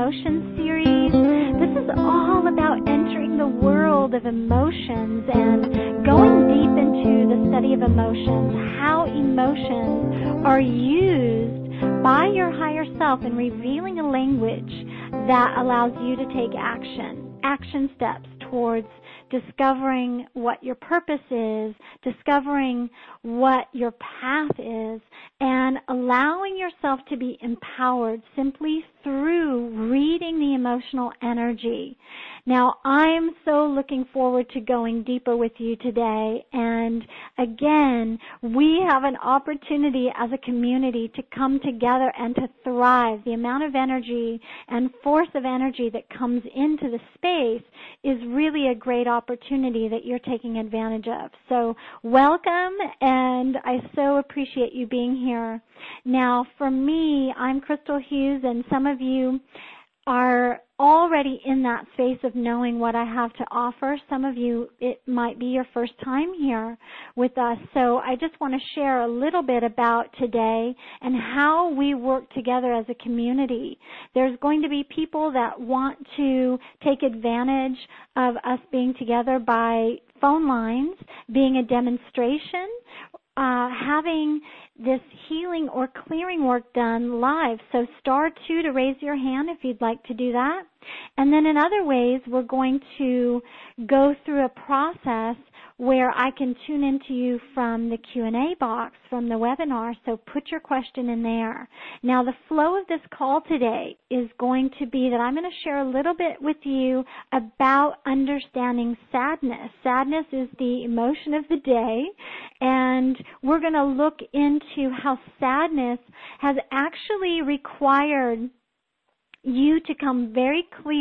Emotions series. This is all about entering the world of emotions and going deep into the study of emotions, how emotions are used by your higher self in revealing a language that allows you to take action steps towards discovering what your purpose is, discovering what your path is, and allowing yourself to be empowered simply through reading the emotional energy. Now, I'm so looking forward to going deeper with you today, and again, we have an opportunity as a community to come together and to thrive. The amount of energy and force of energy that comes into the space is really a great opportunity that you're taking advantage of. So welcome, and I so appreciate you being here. Now, for me, I'm Crystal Hughes, and some of you are already in that space of knowing what I have to offer. Some of you, it might be your first time here with us. So I just want to share a little bit about today and how we work together as a community. There's going to be people that want to take advantage of us being together by phone lines, being a demonstration, having this healing or clearing work done live. So *2 to raise your hand if you'd like to do that. And then in other ways, we're going to go through a process where I can tune into you from the Q&A box from the webinar, so put your question in there. Now, the flow of this call today is going to be that I'm going to share a little bit with you about understanding sadness. Sadness is the emotion of the day, and we're going to look into how sadness has actually required you to become very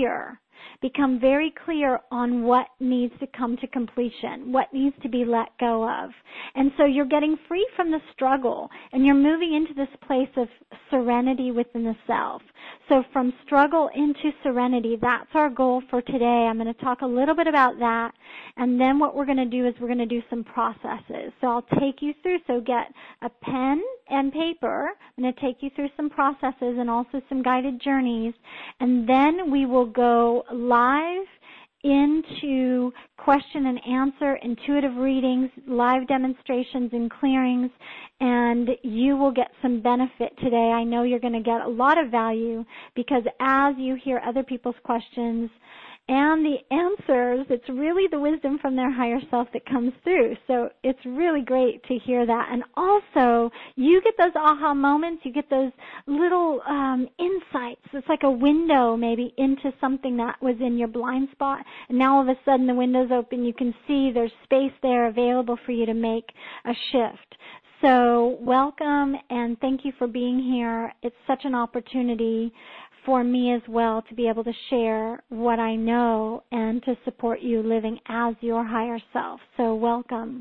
clear on what needs to come to completion, what needs to be let go of. And so you're getting free from the struggle, and you're moving into this place of serenity within the self. So from struggle into serenity, that's our goal for today. I'm going to talk a little bit about that, and then what we're going to do is we're going to do some processes. So I'll take you through, so get a pen and paper. I'm going to take you through some processes and also some guided journeys, and then we will go live into question and answer, intuitive readings, live demonstrations and clearings, and you will get some benefit today. I know you're going to get a lot of value because as you hear other people's questions and the answers, it's really the wisdom from their higher self that comes through. So it's really great to hear that. And also, you get those aha moments, you get those little insights. It's like a window maybe into something that was in your blind spot. And now all of a sudden the window's open, you can see there's space there available for you to make a shift. So welcome, and thank you for being here. It's such an opportunity for me as well to be able to share what I know and to support you living as your higher self. So welcome.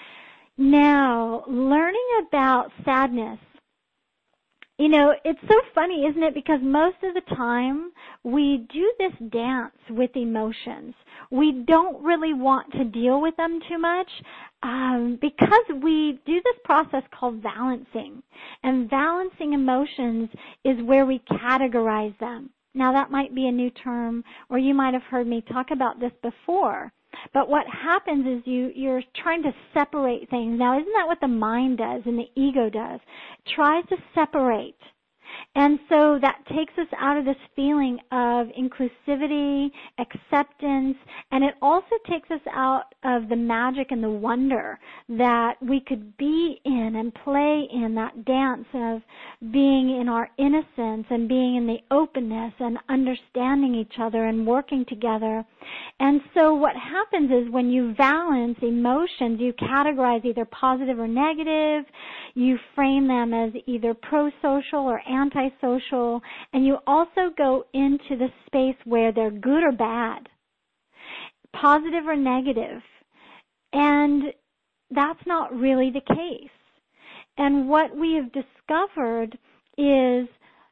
Now, learning about sadness. You know, it's so funny, isn't it? Because most of the time we do this dance with emotions. We don't really want to deal with them too much because we do this process called balancing. And balancing emotions is where we categorize them. Now, that might be a new term, or you might have heard me talk about this before. But what happens is you're trying to separate things. Now, isn't that what the mind does and the ego does? It tries to separate. And so that takes us out of this feeling of inclusivity, acceptance, and it also takes us out of the magic and the wonder that we could be in and play in, that dance of being in our innocence and being in the openness and understanding each other and working together. And so what happens is when you balance emotions, you categorize either positive or negative, you frame them as either pro-social or anti-social, and you also go into the space where they're good or bad, positive or negative, and that's not really the case. And what we have discovered is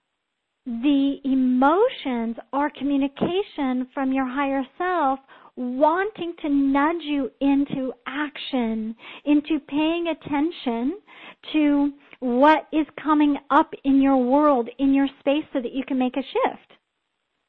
the emotions are communication from your higher self wanting to nudge you into action, into paying attention to what is coming up in your world, in your space, so that you can make a shift.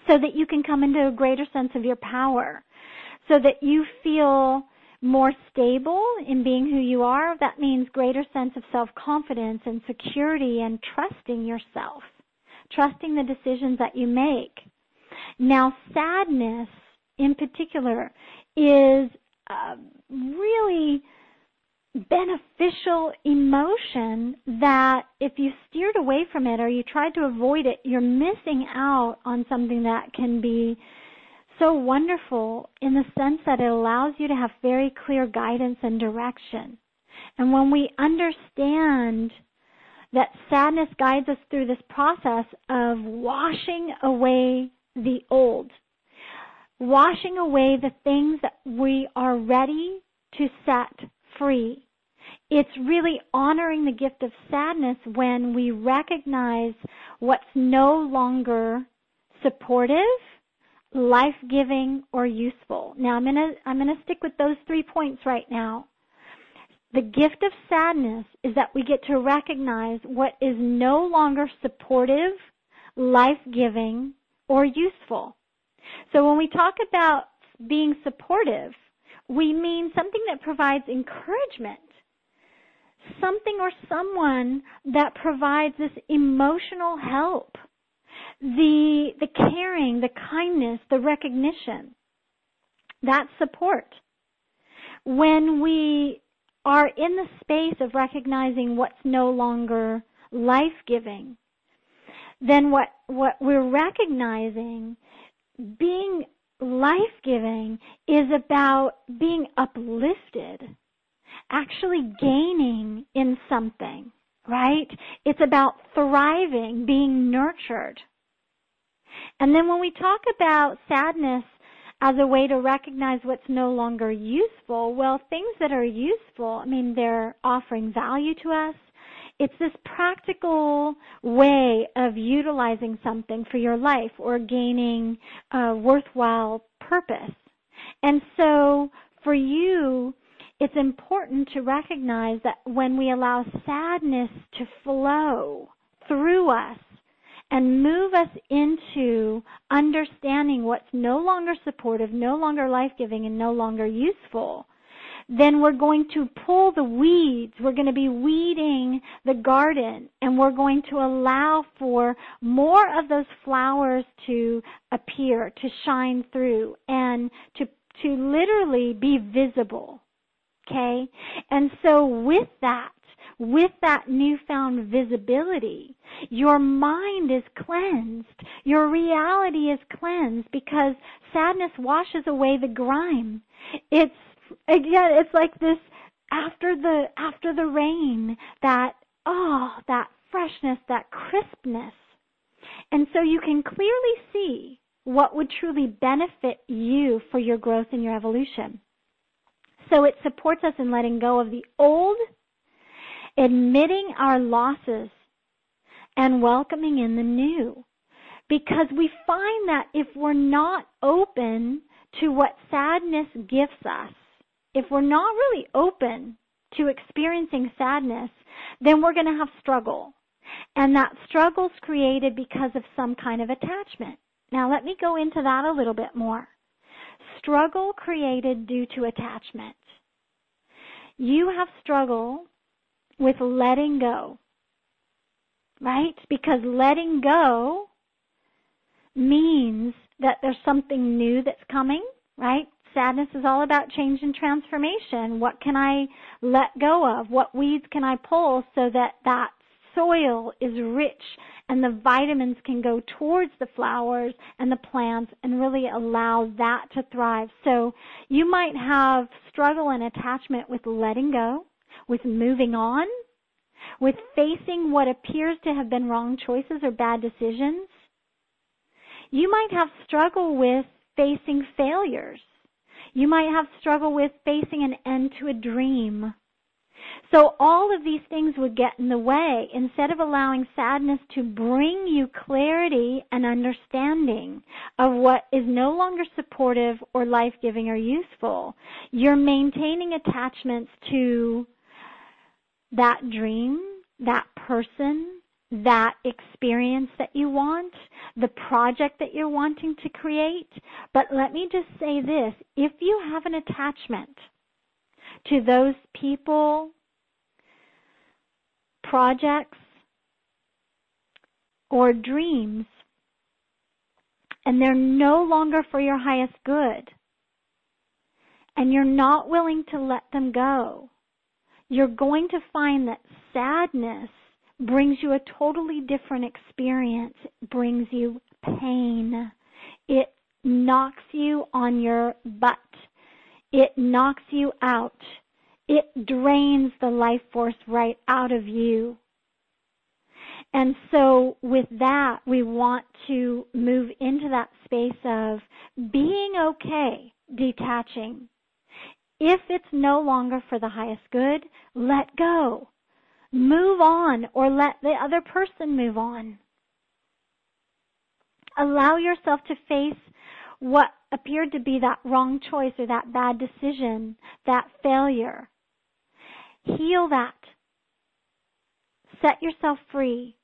so that you can come into a greater sense of your power, so that you feel more stable in being who you are. That means greater sense of self-confidence and security and trusting yourself, trusting the decisions that you make. Now, sadness in particular is really beneficial emotion that if you steered away from it or you tried to avoid it, you're missing out on something that can be so wonderful in the sense that it allows you to have very clear guidance and direction. And when we understand that sadness guides us through this process of washing away the old, washing away the things that we are ready to set free. It's really honoring the gift of sadness when we recognize what's no longer supportive, life-giving, or useful. Now, I'm going to stick with those 3 points right now. The gift of sadness is that we get to recognize what is no longer supportive, life-giving, or useful. So when we talk about being supportive, we mean something that provides encouragement, something or someone that provides this emotional help, the caring, the kindness, the recognition. That's support. When we are in the space of recognizing what's no longer life-giving, then what we're recognizing, being life-giving, is about being uplifted, actually gaining in something, right? It's about thriving, being nurtured. And then when we talk about sadness as a way to recognize what's no longer useful, well, things that are useful, I mean, they're offering value to us. It's this practical way of utilizing something for your life or gaining a worthwhile purpose. And so for you, it's important to recognize that when we allow sadness to flow through us and move us into understanding what's no longer supportive, no longer life-giving, and no longer useful, then we're going to pull the weeds. We're going to be weeding the garden, and we're going to allow for more of those flowers to appear, to shine through, and to literally be visible. Okay? And so with that newfound visibility, your mind is cleansed. Your reality is cleansed because sadness washes away the grime. It's like this after the rain, that freshness, that crispness. And so you can clearly see what would truly benefit you for your growth and your evolution. So it supports us in letting go of the old, admitting our losses, and welcoming in the new. Because we find that if we're not open to what sadness gifts us, if we're not really open to experiencing sadness, then we're going to have struggle. And that struggle's created because of some kind of attachment. Now let me go into that a little bit more. Struggle created due to attachment. You have struggle with letting go, right? Because letting go means that there's something new that's coming, right? Sadness is all about change and transformation. What can I let go of? What weeds can I pull so that that soil is rich and the vitamins can go towards the flowers and the plants and really allow that to thrive? So you might have struggle and attachment with letting go, with moving on, with facing what appears to have been wrong choices or bad decisions. You might have struggle with facing failures. You might have struggle with facing an end to a dream. So all of these things would get in the way. Instead of allowing sadness to bring you clarity and understanding of what is no longer supportive or life-giving or useful, you're maintaining attachments to that dream, that person, that experience that you want, the project that you're wanting to create. But let me just say this, if you have an attachment to those people, projects, or dreams, and they're no longer for your highest good, and you're not willing to let them go, you're going to find that sadness brings you a totally different experience. It brings you pain. It knocks you on your butt. It knocks you out. It drains the life force right out of you. And so with that, we want to move into that space of being okay, detaching. If it's no longer for the highest good, let go. Move on, or let the other person move on. Allow yourself to face what appeared to be that wrong choice or that bad decision, that failure. Heal that. Set yourself free.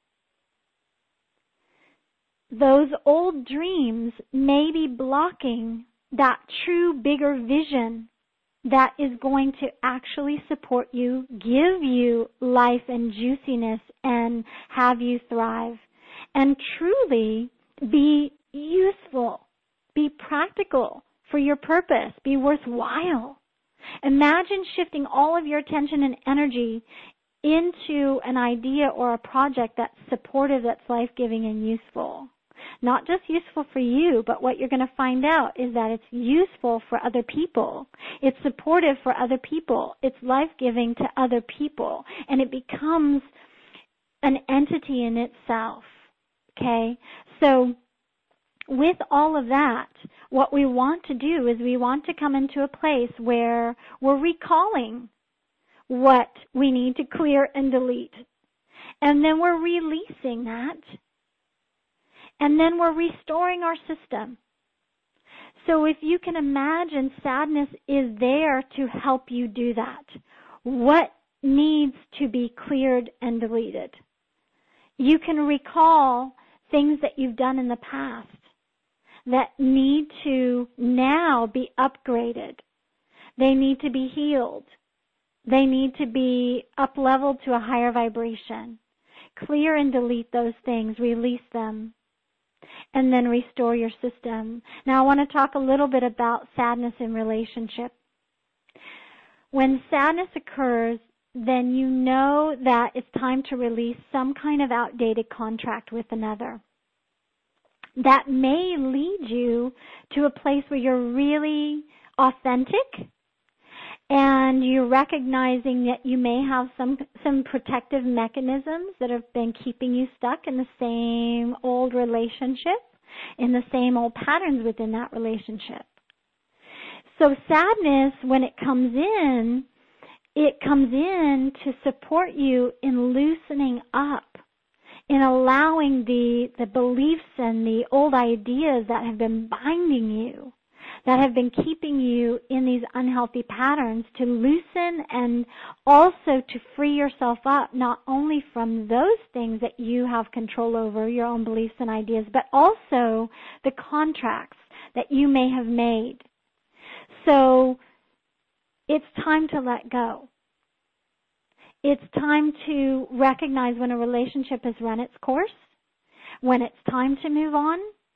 Those old dreams may be blocking that true, bigger vision that is going to actually support you, give you life and juiciness, and have you thrive. And truly be useful, be practical for your purpose, be worthwhile. Imagine shifting all of your attention and energy into an idea or a project that's supportive, that's life-giving and useful. Not just useful for you, but what you're going to find out is that it's useful for other people. It's supportive for other people. It's life-giving to other people. And it becomes an entity in itself. Okay? So with all of that, what we want to do is we want to come into a place where we're recalling what we need to clear and delete. And then we're releasing that. And then we're restoring our system. So if you can imagine, sadness is there to help you do that. What needs to be cleared and deleted? You can recall things that you've done in the past that need to now be upgraded. They need to be healed. They need to be up-leveled to a higher vibration. Clear and delete those things, release them, and then restore your system. Now I want to talk a little bit about sadness in relationship. When sadness occurs, then you know that it's time to release some kind of outdated contract with another. That may lead you to a place where you're really authentic and you're recognizing that you may have some protective mechanisms that have been keeping you stuck in the same old relationship, in the same old patterns within that relationship. So sadness, when it comes in to support you in loosening up, in allowing the beliefs and the old ideas that have been binding you, that have been keeping you in these unhealthy patterns, to loosen and also to free yourself up, not only from those things that you have control over, your own beliefs and ideas, but also the contracts that you may have made. So it's time to let go. It's time to recognize when a relationship has run its course, when it's time to move on.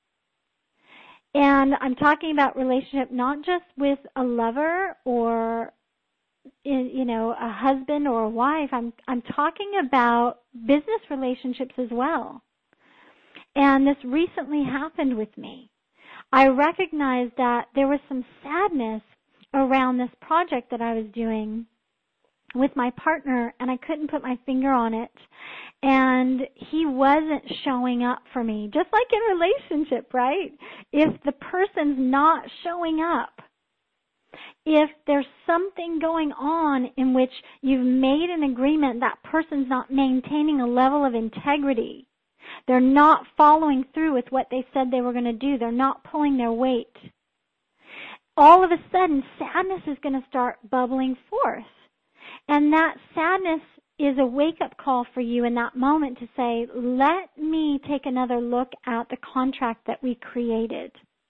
And I'm talking about relationship not just with a lover or, a husband or a wife. I'm talking about business relationships as well. And this recently happened with me. I recognized that there was some sadness around this project that I was doing with my partner, and I couldn't put my finger on it. And he wasn't showing up for me, just like in relationship, right? If the person's not showing up, if there's something going on in which you've made an agreement, that person's not maintaining a level of integrity, they're not following through with what they said they were going to do, they're not pulling their weight, all of a sudden sadness is going to start bubbling forth. And that sadness is a wake-up call for you in that moment to say, let me take another look at the contract that we created.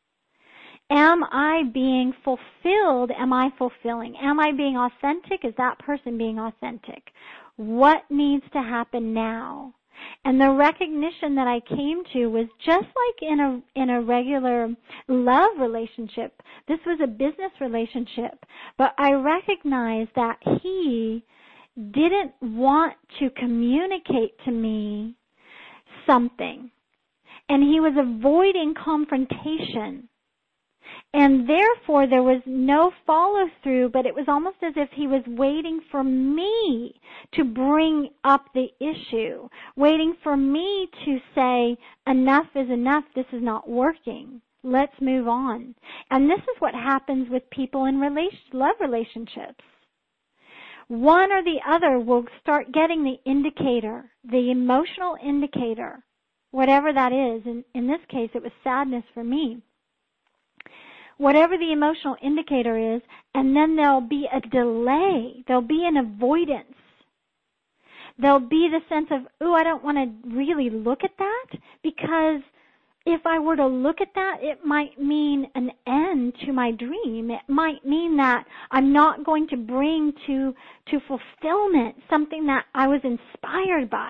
Am I being fulfilled? Am I fulfilling? Am I being authentic? Is that person being authentic? What needs to happen now? And the recognition that I came to was just like in a regular love relationship. This was a business relationship, but I recognized that he didn't want to communicate to me something, and he was avoiding confrontation. And therefore, there was no follow-through, but it was almost as if he was waiting for me to bring up the issue, waiting for me to say, enough is enough, this is not working, let's move on. And this is what happens with people in love relationships. One or the other will start getting the indicator, the emotional indicator, whatever that is. In this case, it was sadness for me. Whatever the emotional indicator is, and then there'll be a delay. There'll be an avoidance. There'll be the sense of, I don't want to really look at that, because if I were to look at that, it might mean an end to my dream. It might mean that I'm not going to bring to fulfillment something that I was inspired by.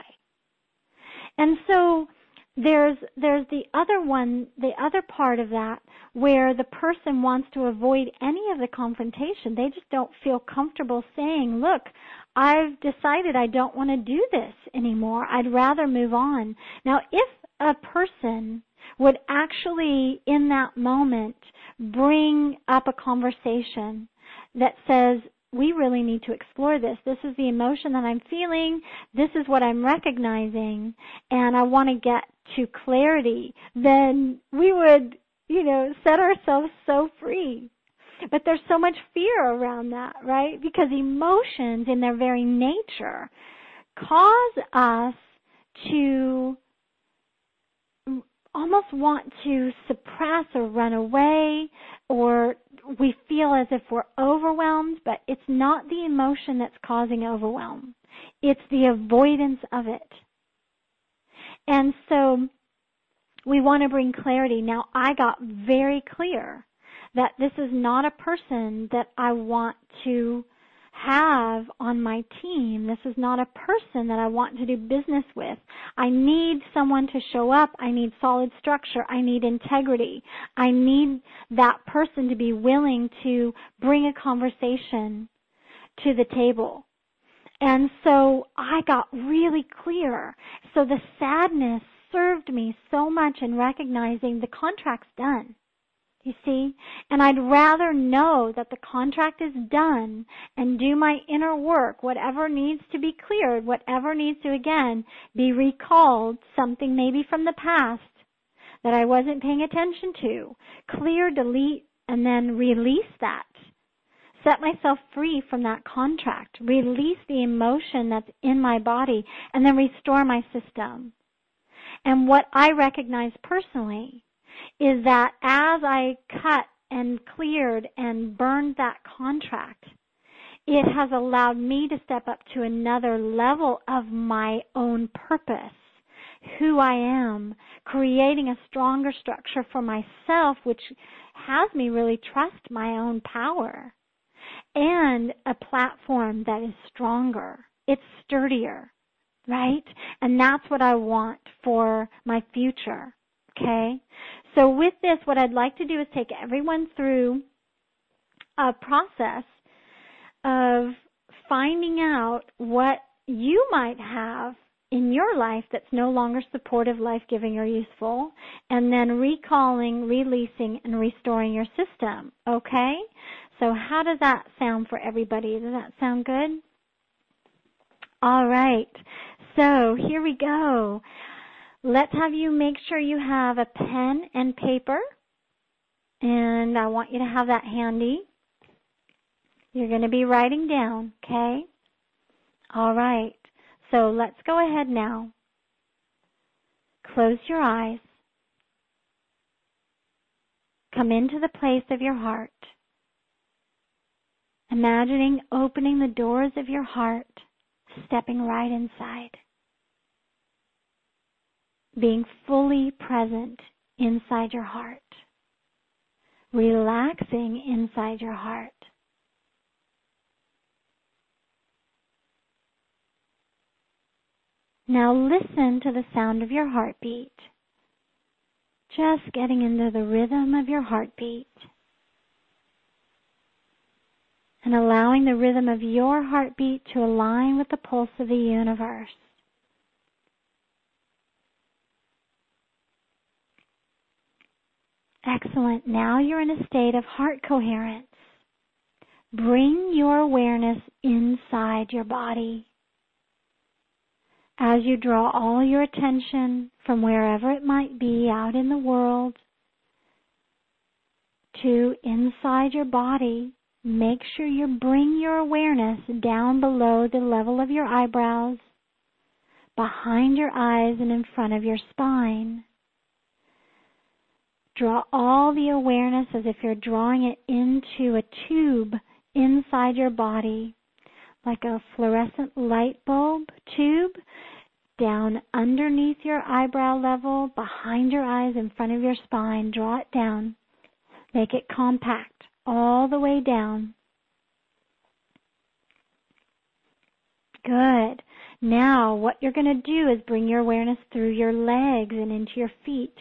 And so there's the other part of that, where the person wants to avoid any of the confrontation. They just don't feel comfortable saying, look, I've decided I don't want to do this anymore. I'd rather move on. Now, if a person would actually, in that moment, bring up a conversation that says, we really need to explore this. This is the emotion that I'm feeling. This is what I'm recognizing, and I want to get to clarity. Then we would, set ourselves so free. But there's so much fear around that, right? Because emotions in their very nature cause us to almost want to suppress or run away, or we feel as if we're overwhelmed, but it's not the emotion that's causing overwhelm. It's the avoidance of it. And so we want to bring clarity. Now, I got very clear that this is not a person that I want to have on my team. This is not a person that I want to do business with. I need someone to show up. I need solid structure. I need integrity. I need that person to be willing to bring a conversation to the table. And so I got really clear. So the sadness served me so much in recognizing the contract's done. You see? And I'd rather know that the contract is done and do my inner work, whatever needs to be cleared, whatever needs to, again, be recalled, something maybe from the past that I wasn't paying attention to. Clear, delete, and then release that. Set myself free from that contract. Release the emotion that's in my body, and then restore my system. And what I recognize personally is that as I cut and cleared and burned that contract, it has allowed me to step up to another level of my own purpose, who I am, creating a stronger structure for myself, which has me really trust my own power, and a platform that is stronger. It's sturdier, right? And that's what I want for my future. Okay, so with this, what I'd like to do is take everyone through a process of finding out what you might have in your life that's no longer supportive, life-giving, or useful, and then recalling, releasing, and restoring your system. Okay, so how does that sound for everybody? Does that sound good? All right, so here we go. Let's have you make sure you have a pen and paper, and I want you to have that handy. You're going to be writing down, okay? All right, so let's go ahead now. Close your eyes. Come into the place of your heart, imagining opening the doors of your heart stepping right inside, being fully present inside your heart, relaxing inside your heart. Now listen to the sound of your heartbeat. Just getting into the rhythm of your heartbeat. And allowing the rhythm of your heartbeat to align with the pulse of the universe. Excellent. Now you're in a state of heart coherence. Bring your awareness inside your body. As you draw all your attention from wherever it might be out in the world to inside your body, make sure you bring your awareness down below the level of your eyebrows, behind your eyes and in front of your spine. Draw all the awareness as if you're drawing it into a tube inside your body, like a fluorescent light bulb tube, down underneath your eyebrow level, behind your eyes, in front of your spine. Draw it down. Make it compact all the way down. Good. Now what you're going to do is bring your awareness through your legs and into your feet.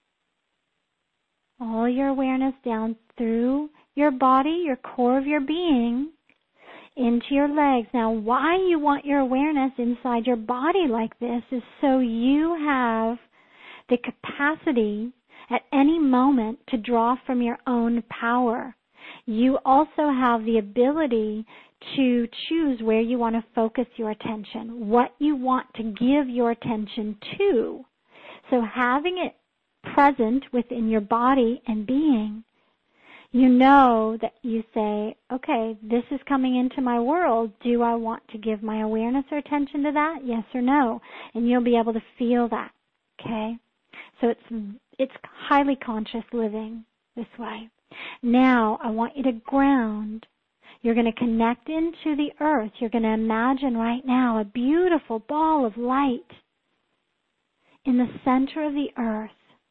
All your awareness down through your body, your core of your being, into your legs. Now, why you want your awareness inside your body like this is so you have the capacity at any moment to draw from your own power. You also have the ability to choose where you want to focus your attention, what you want to give your attention to. So having it present within your body and being, you know that you say, okay, this is coming into my world. Do I want to give my awareness or attention to that? Yes or no? And you'll be able to feel that, okay? So it's highly conscious living this way. Now, I want you to ground. You're going to connect into the earth. You're going to imagine right now a beautiful ball of light in the center of the earth.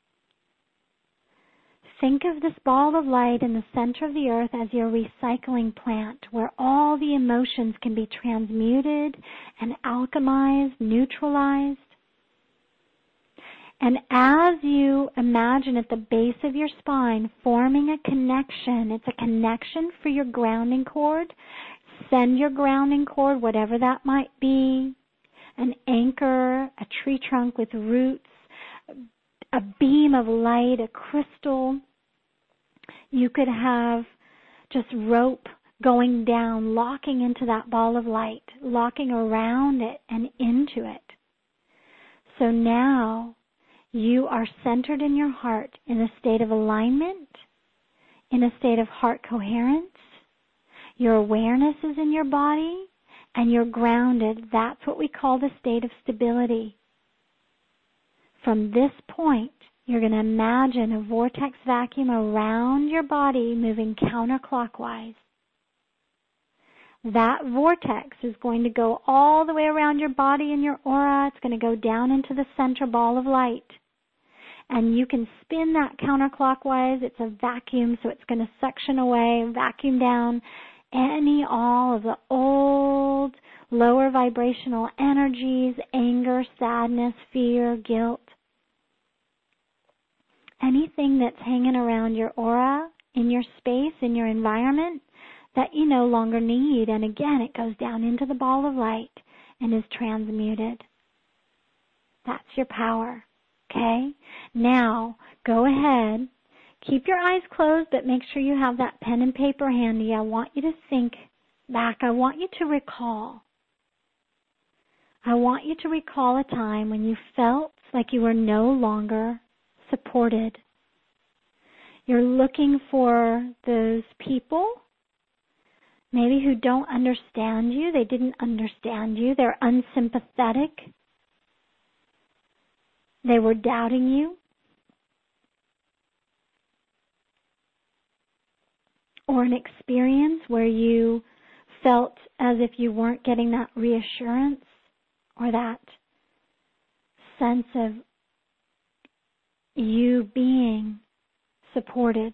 Think of this ball of light in the center of the earth as your recycling plant, where all the emotions can be transmuted and alchemized, neutralized. And as you imagine at the base of your spine forming a connection, it's a connection for your grounding cord. Send your grounding cord, whatever that might be, an anchor, a tree trunk with roots, a beam of light, a crystal. You could have just rope going down, locking into that ball of light, locking around it and into it. So now you are centered in your heart in a state of alignment, in a state of heart coherence. Your awareness is in your body and you're grounded. That's what we call the state of stability. From this point, you're going to imagine a vortex vacuum around your body moving counterclockwise. That vortex is going to go all the way around your body and your aura. It's going to go down into the center ball of light. And you can spin that counterclockwise. It's a vacuum, so it's going to suction away, vacuum down all of the old, lower vibrational energies, anger, sadness, fear, guilt. Anything that's hanging around your aura, in your space, in your environment, that you no longer need. And again, it goes down into the ball of light and is transmuted. That's your power. Okay? Now, go ahead. Keep your eyes closed, but make sure you have that pen and paper handy. I want you to think back. I want you to recall. I want you to recall a time when you felt like you were no longer supported. You're looking for those people, maybe who don't understand you. They didn't understand you. They're unsympathetic. They were doubting you. Or an experience where you felt as if you weren't getting that reassurance or that sense of you being supported.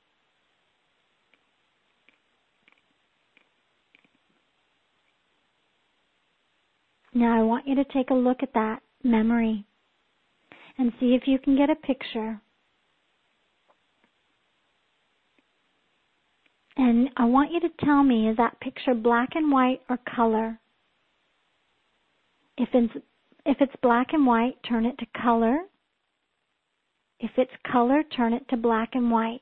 Now I want you to take a look at that memory and see if you can get a picture. And I want you to tell me, is that picture black and white or color? If it's black and white, turn it to color. If it's color, turn it to black and white.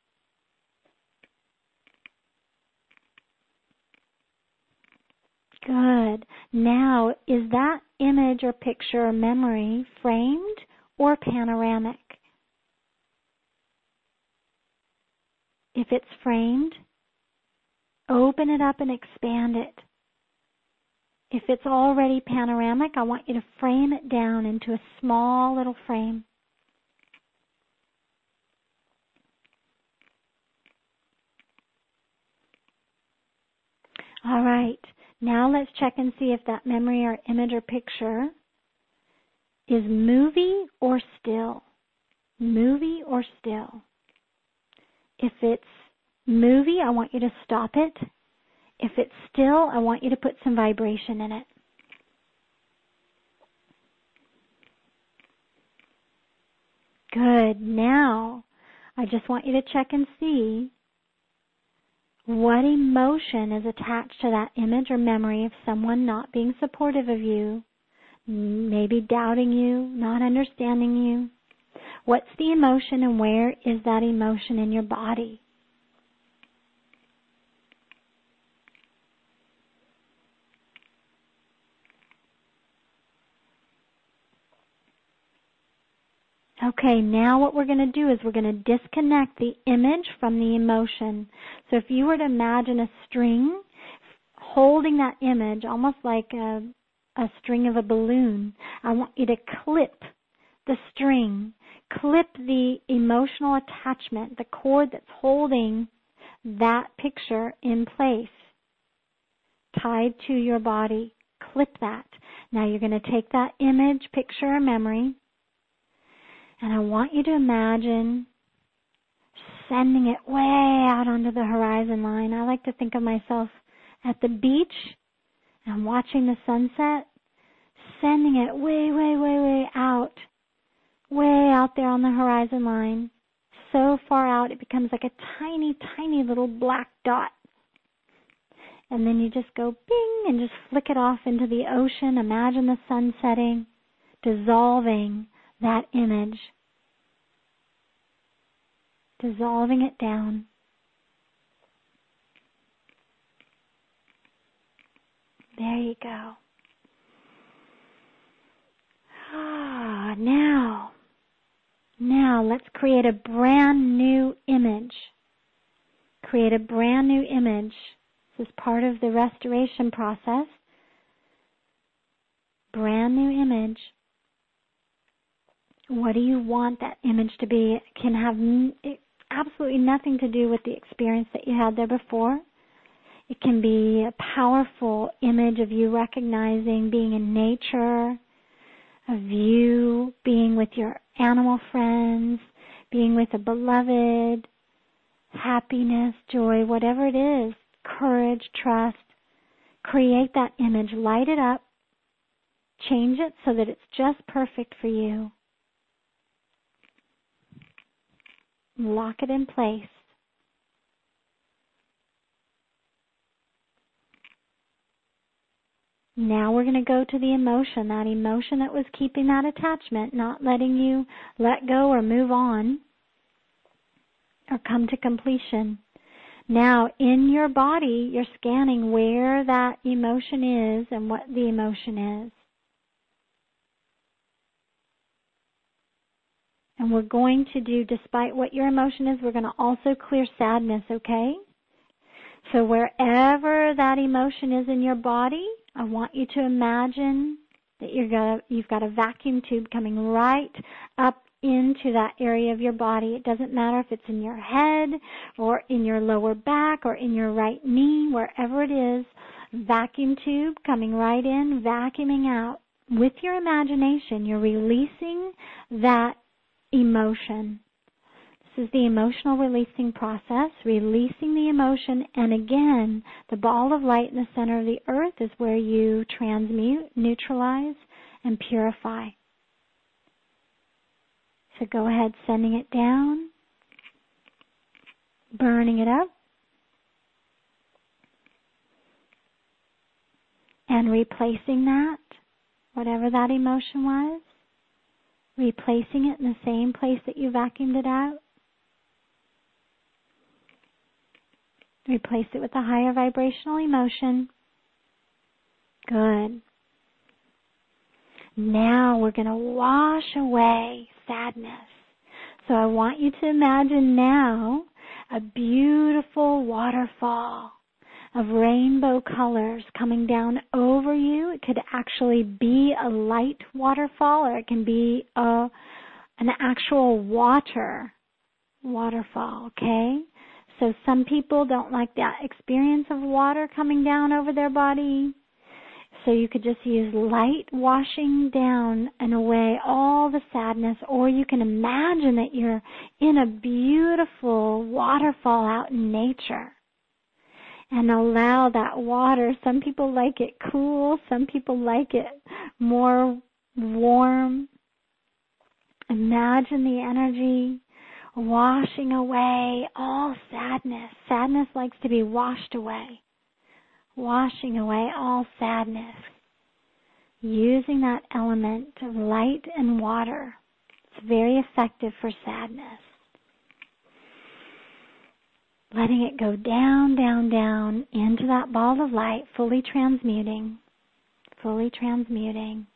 Good. Now, is that image or picture or memory framed or panoramic? If it's framed, open it up and expand it. If it's already panoramic, I want you to frame it down into a small little frame. All right. Now let's check and see if that memory or image or picture is movie or still. Movie or still. If it's movie, I want you to stop it. If it's still, I want you to put some vibration in it. Good. Now, I just want you to check and see what emotion is attached to that image or memory of someone not being supportive of you, maybe doubting you, not understanding you. What's the emotion and where is that emotion in your body? Okay, now what we're going to do is we're going to disconnect the image from the emotion. So if you were to imagine a string holding that image, almost like a string of a balloon, I want you to clip the string, clip the emotional attachment, the cord that's holding that picture in place, tied to your body. Clip that. Now you're going to take that image, picture, or memory, and I want you to imagine sending it way out onto the horizon line. I like to think of myself at the beach and watching the sunset, sending it way, way, way, way out there on the horizon line. So far out it becomes like a tiny, tiny little black dot. And then you just go bing and just flick it off into the ocean. Imagine the sun setting, dissolving that image, dissolving it down. There you go. Now let's create a brand new image. Create a brand new image. This is part of the restoration process. Brand new image. What do you want that image to be? It can have absolutely nothing to do with the experience that you had there before. It can be a powerful image of you recognizing being in nature, of you being with your animal friends, being with a beloved, happiness, joy, whatever it is, courage, trust. Create that image, light it up, change it so that it's just perfect for you. Lock it in place. Now we're going to go to the emotion, that emotion that was keeping that attachment, not letting you let go or move on or come to completion. Now, in your body, you're scanning where that emotion is and what the emotion is. And we're going to do, despite what your emotion is, we're going to also clear sadness, okay? So wherever that emotion is in your body, I want you to imagine that you've got a vacuum tube coming right up into that area of your body. It doesn't matter if it's in your head or in your lower back or in your right knee, wherever it is. Vacuum tube coming right in, vacuuming out. With your imagination, you're releasing that emotion. This is the emotional releasing process, releasing the emotion. And again, the ball of light in the center of the earth is where you transmute, neutralize, and purify. So go ahead, sending it down, burning it up, and replacing that, whatever that emotion was, replacing it in the same place that you vacuumed it out. Replace it with a higher vibrational emotion. Good. Now we're going to wash away sadness. So I want you to imagine now a beautiful waterfall of rainbow colors coming down over you. It could actually be a light waterfall, or it can be an actual waterfall, okay? So some people don't like that experience of water coming down over their body. So you could just use light washing down and away all the sadness, or you can imagine that you're in a beautiful waterfall out in nature. And allow that water, some people like it cool, some people like it more warm. Imagine the energy washing away all sadness. Sadness likes to be washed away. Washing away all sadness. Using that element of light and water. It's very effective for sadness. Letting it go down, down, down into that ball of light, fully transmuting. Fully transmuting.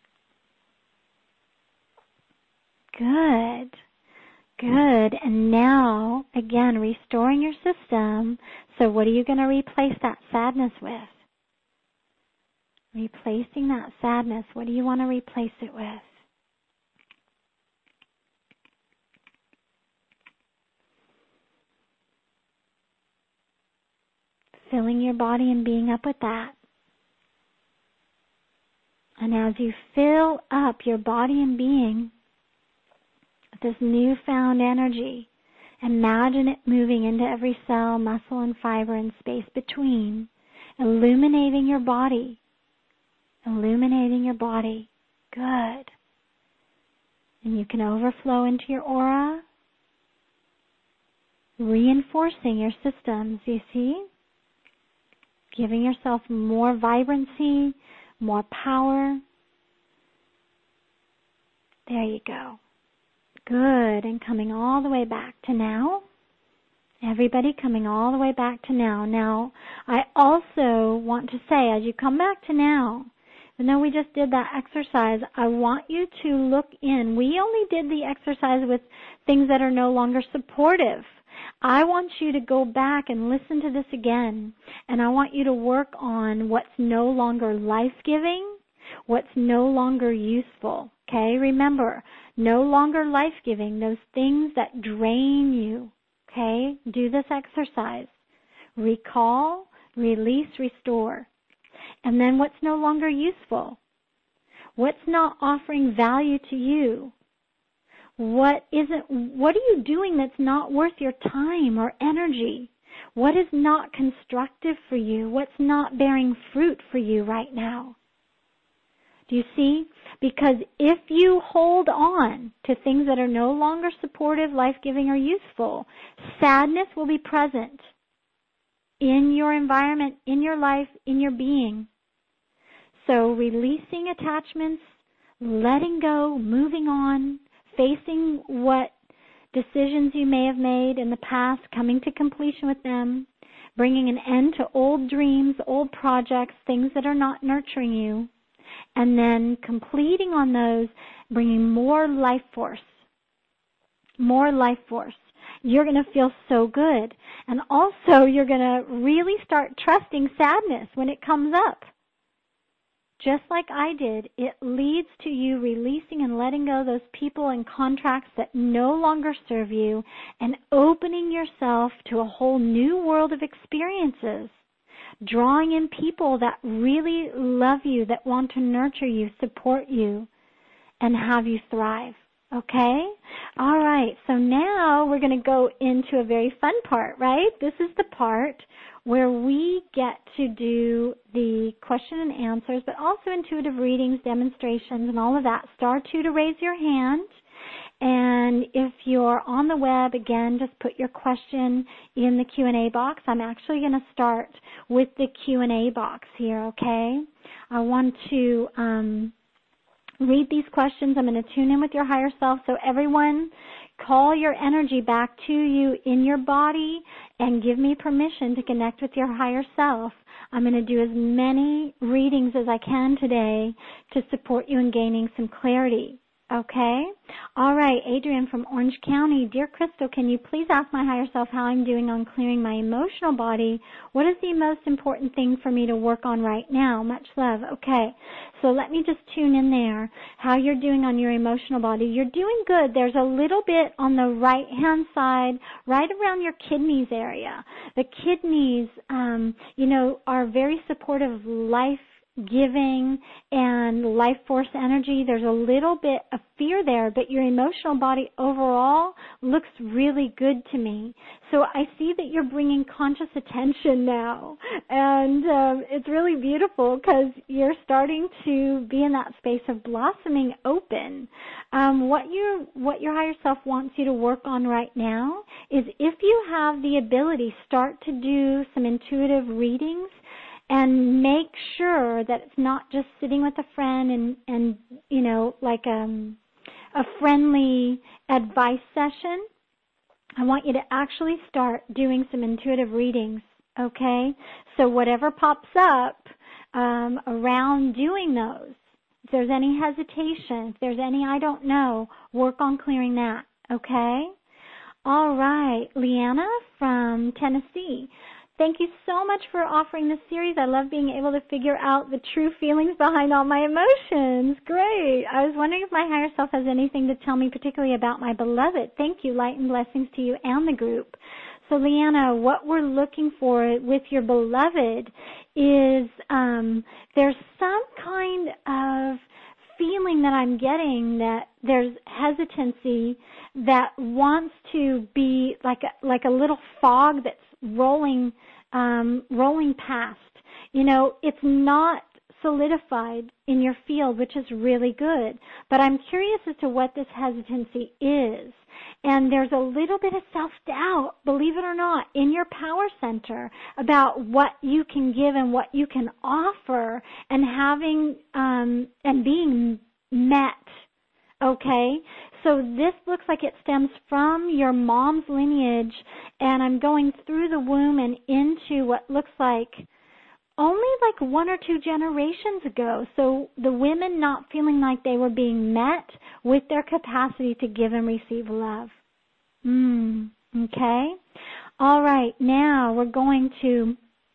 Good. Good. And now, again, restoring your system. So what are you going to replace that sadness with? Replacing that sadness. What do you want to replace it with? Filling your body and being up with that. And as you fill up your body and being with this newfound energy, imagine it moving into every cell, muscle, and fiber and space between, illuminating your body. Illuminating your body. Good. And you can overflow into your aura, reinforcing your systems, you see? Giving yourself more vibrancy, more power. There you go. Good. And coming all the way back to now. Everybody coming all the way back to now. Now, I also want to say, as you come back to now, even though we just did that exercise, I want you to look in. We only did the exercise with things that are no longer supportive. I want you to go back and listen to this again, and I want you to work on what's no longer life-giving, what's no longer useful, okay? Remember, no longer life-giving, those things that drain you, okay? Do this exercise. Recall, release, restore. And then what's no longer useful? What's not offering value to you? What are you doing that's not worth your time or energy? What is not constructive for you? What's not bearing fruit for you right now? Do you see? Because if you hold on to things that are no longer supportive, life-giving, or useful, sadness will be present in your environment, in your life, in your being. So releasing attachments, letting go, moving on, facing what decisions you may have made in the past, coming to completion with them, bringing an end to old dreams, old projects, things that are not nurturing you, and then completing on those, bringing more life force. More life force. You're going to feel so good. And also, you're going to really start trusting sadness when it comes up. just like I did, it leads to you releasing and letting go those people and contracts that no longer serve you and opening yourself to a whole new world of experiences, drawing in people that really love you, that want to nurture you, support you, and have you thrive. Okay? All right. So now we're going to go into a very fun part, right? This is the part where we get to do the question and answers, but also intuitive readings, demonstrations, and all of that. Star 2 to raise your hand. And if you're on the web, again, just put your question in the Q&A box. I'm actually going to start with the Q&A box here, okay? I want to read these questions. I'm going to tune in with your higher self. So everyone, call your energy back to you in your body and give me permission to connect with your higher self. I'm going to do as many readings as I can today to support you in gaining some clarity. Okay? All right, Adrian from Orange County. Dear Crystal, can you please ask my higher self how I'm doing on clearing my emotional body? What is the most important thing for me to work on right now? Much love. Okay, so let me just tune in there. How you're doing on your emotional body. You're doing good. There's a little bit on the right-hand side, right around your kidneys area. The kidneys, are very supportive of life giving and life force energy. There's a little bit of fear there, but your emotional body overall looks really good to me. So I see that you're bringing conscious attention now, and it's really beautiful because you're starting to be in that space of blossoming open. What your higher self wants you to work on right now is, if you have the ability, start to do some intuitive readings. And make sure that it's not just sitting with a friend and like a friendly advice session. I want you to actually start doing some intuitive readings, okay? So whatever pops up around doing those, if there's any hesitation, if there's any I don't know, work on clearing that, okay? All right, Leanna from Tennessee. Thank you so much for offering this series. I love being able to figure out the true feelings behind all my emotions. Great. I was wondering if my higher self has anything to tell me particularly about my beloved. Thank you. Light and blessings to you and the group. So, Leanna, what we're looking for with your beloved is there's some kind of feeling that I'm getting that there's hesitancy that wants to be like a little fog that's rolling past. It's not solidified in your field, which is really good. But I'm curious as to what this hesitancy is. And there's a little bit of self-doubt, believe it or not, in your power center about what you can give and what you can offer, and having and being met. Okay? So this looks like it stems from your mom's lineage, and I'm going through the womb and into what looks like only like 1 or 2 generations ago. So the women not feeling like they were being met with their capacity to give and receive love. Okay? All right, now we're going to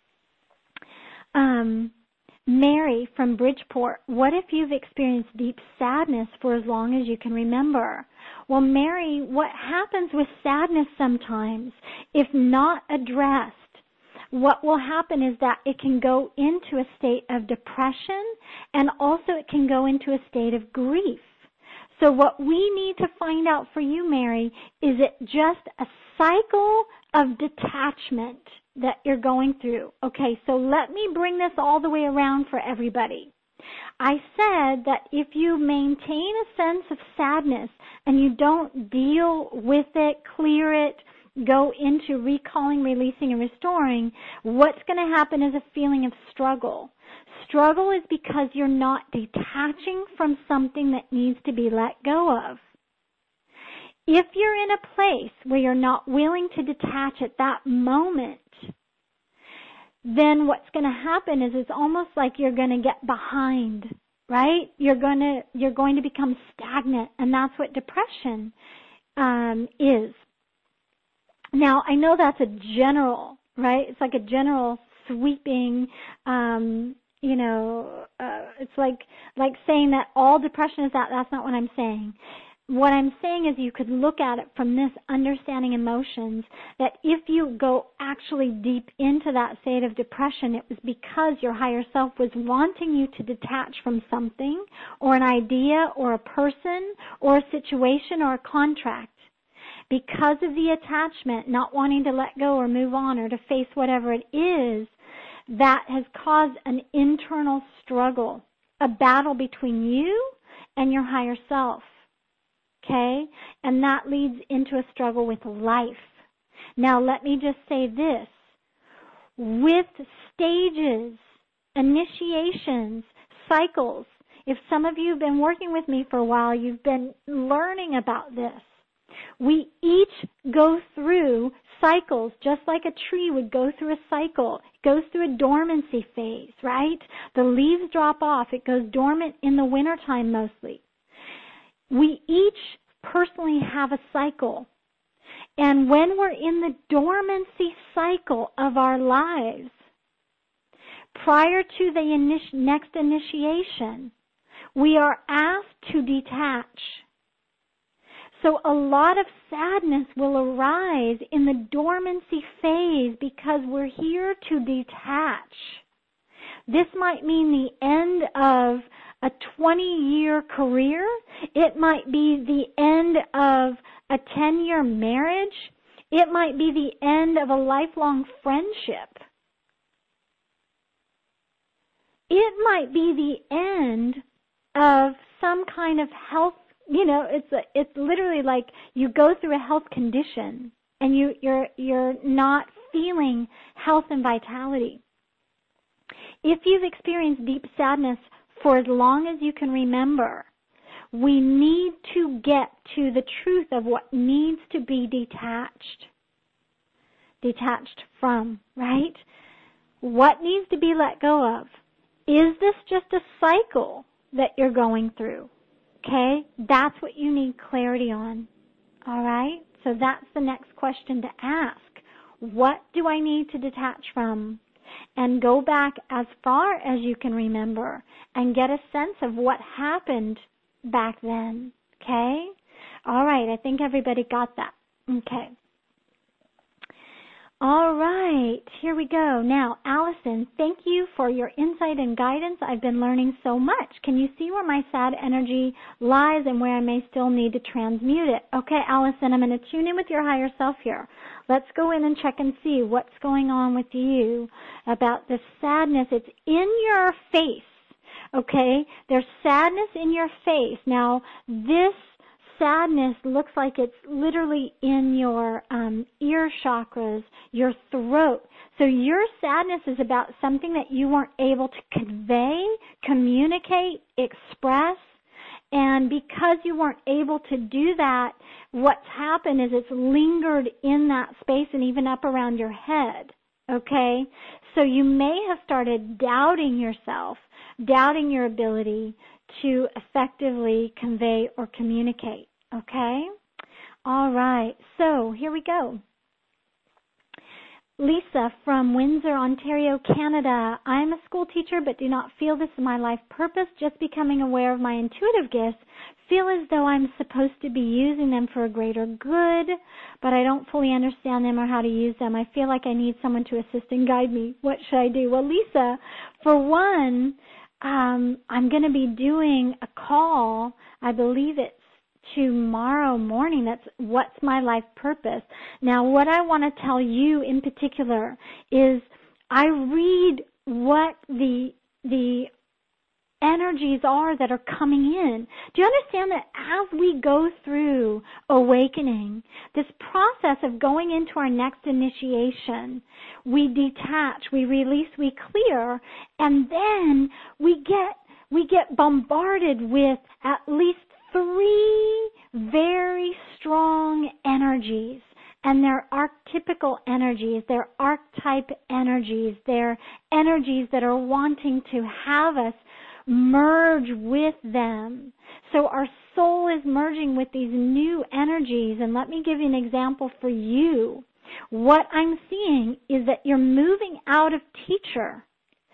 Mary from Bridgeport. What if you've experienced deep sadness for as long as you can remember? Well, Mary, what happens with sadness sometimes, if not addressed, what will happen is that it can go into a state of depression, and also it can go into a state of grief. So what we need to find out for you, Mary, is it just a cycle of detachment that you're going through? Okay, so let me bring this all the way around for everybody. I said that if you maintain a sense of sadness and you don't deal with it, clear it, go into recalling, releasing, and restoring, what's going to happen is a feeling of struggle. Struggle is because you're not detaching from something that needs to be let go of. If you're in a place where you're not willing to detach at that moment, then what's going to happen is it's almost like you're going to get behind, right? You're going to become stagnant, and that's what depression is. Now, I know that's a general, right? It's like a general sweeping it's like saying that all depression is that. That's not what I'm saying. What I'm saying is you could look at it from this understanding emotions, that if you go actually deep into that state of depression, it was because your higher self was wanting you to detach from something or an idea or a person or a situation or a contract. Because of the attachment, not wanting to let go or move on or to face whatever it is, that has caused an internal struggle, a battle between you and your higher self. Okay? And that leads into a struggle with life. Now, let me just say this. With stages, initiations, cycles, if some of you have been working with me for a while, you've been learning about this. We each go through cycles, just like a tree would go through a cycle. It goes through a dormancy phase, right? The leaves drop off. It goes dormant in the wintertime mostly. We each personally have a cycle. And when we're in the dormancy cycle of our lives, prior to the next initiation, we are asked to detach. So a lot of sadness will arise in the dormancy phase because we're here to detach. This might mean the end of a 20-year career. It might be the end of a 10-year marriage. It might be the end of a lifelong friendship. It might be the end of some kind of health. It's literally like you go through a health condition and you're not feeling health and vitality. If you've experienced deep sadness for as long as you can remember, we need to get to the truth of what needs to be detached from, right? What needs to be let go of? Is this just a cycle that you're going through? Okay, that's what you need clarity on. All right, so that's the next question to ask. What do I need to detach from? And go back as far as you can remember and get a sense of what happened back then. Okay? All right, I think everybody got that. Okay. All right, here we go. Now, Allison, thank you for your insight and guidance. I've been learning so much. Can you see where my sad energy lies and where I may still need to transmute it? Okay, Allison, I'm going to tune in with your higher self here. Let's go in and check and see what's going on with you about this sadness. It's in your face, okay? There's sadness in your face. Now, this sadness looks like it's literally in your ear chakras, your throat. So your sadness is about something that you weren't able to convey, communicate, express. And because you weren't able to do that, what's happened is it's lingered in that space and even up around your head. Okay? So you may have started doubting yourself, doubting your ability to effectively convey or communicate. Okay? All right. So here we go. Lisa from Windsor, Ontario, Canada. I'm a school teacher but do not feel this is my life purpose. Just becoming aware of my intuitive gifts. Feel as though I'm supposed to be using them for a greater good, but I don't fully understand them or how to use them. I feel like I need someone to assist and guide me. What should I do? Well, Lisa, for one, I'm going to be doing a call. I believe it's tomorrow morning. That's what's my life purpose. Now, what I want to tell you in particular is I read what the energies are that are coming in. Do you understand that as we go through awakening, this process of going into our next initiation, we detach, we release, we clear, and then we get bombarded with at least 3 very strong energies. And they're archetypical energies, they're archetype energies, they're energies that are wanting to have us merge with them. So our soul is merging with these new energies. And let me give you an example for you. What I'm seeing is that you're moving out of teacher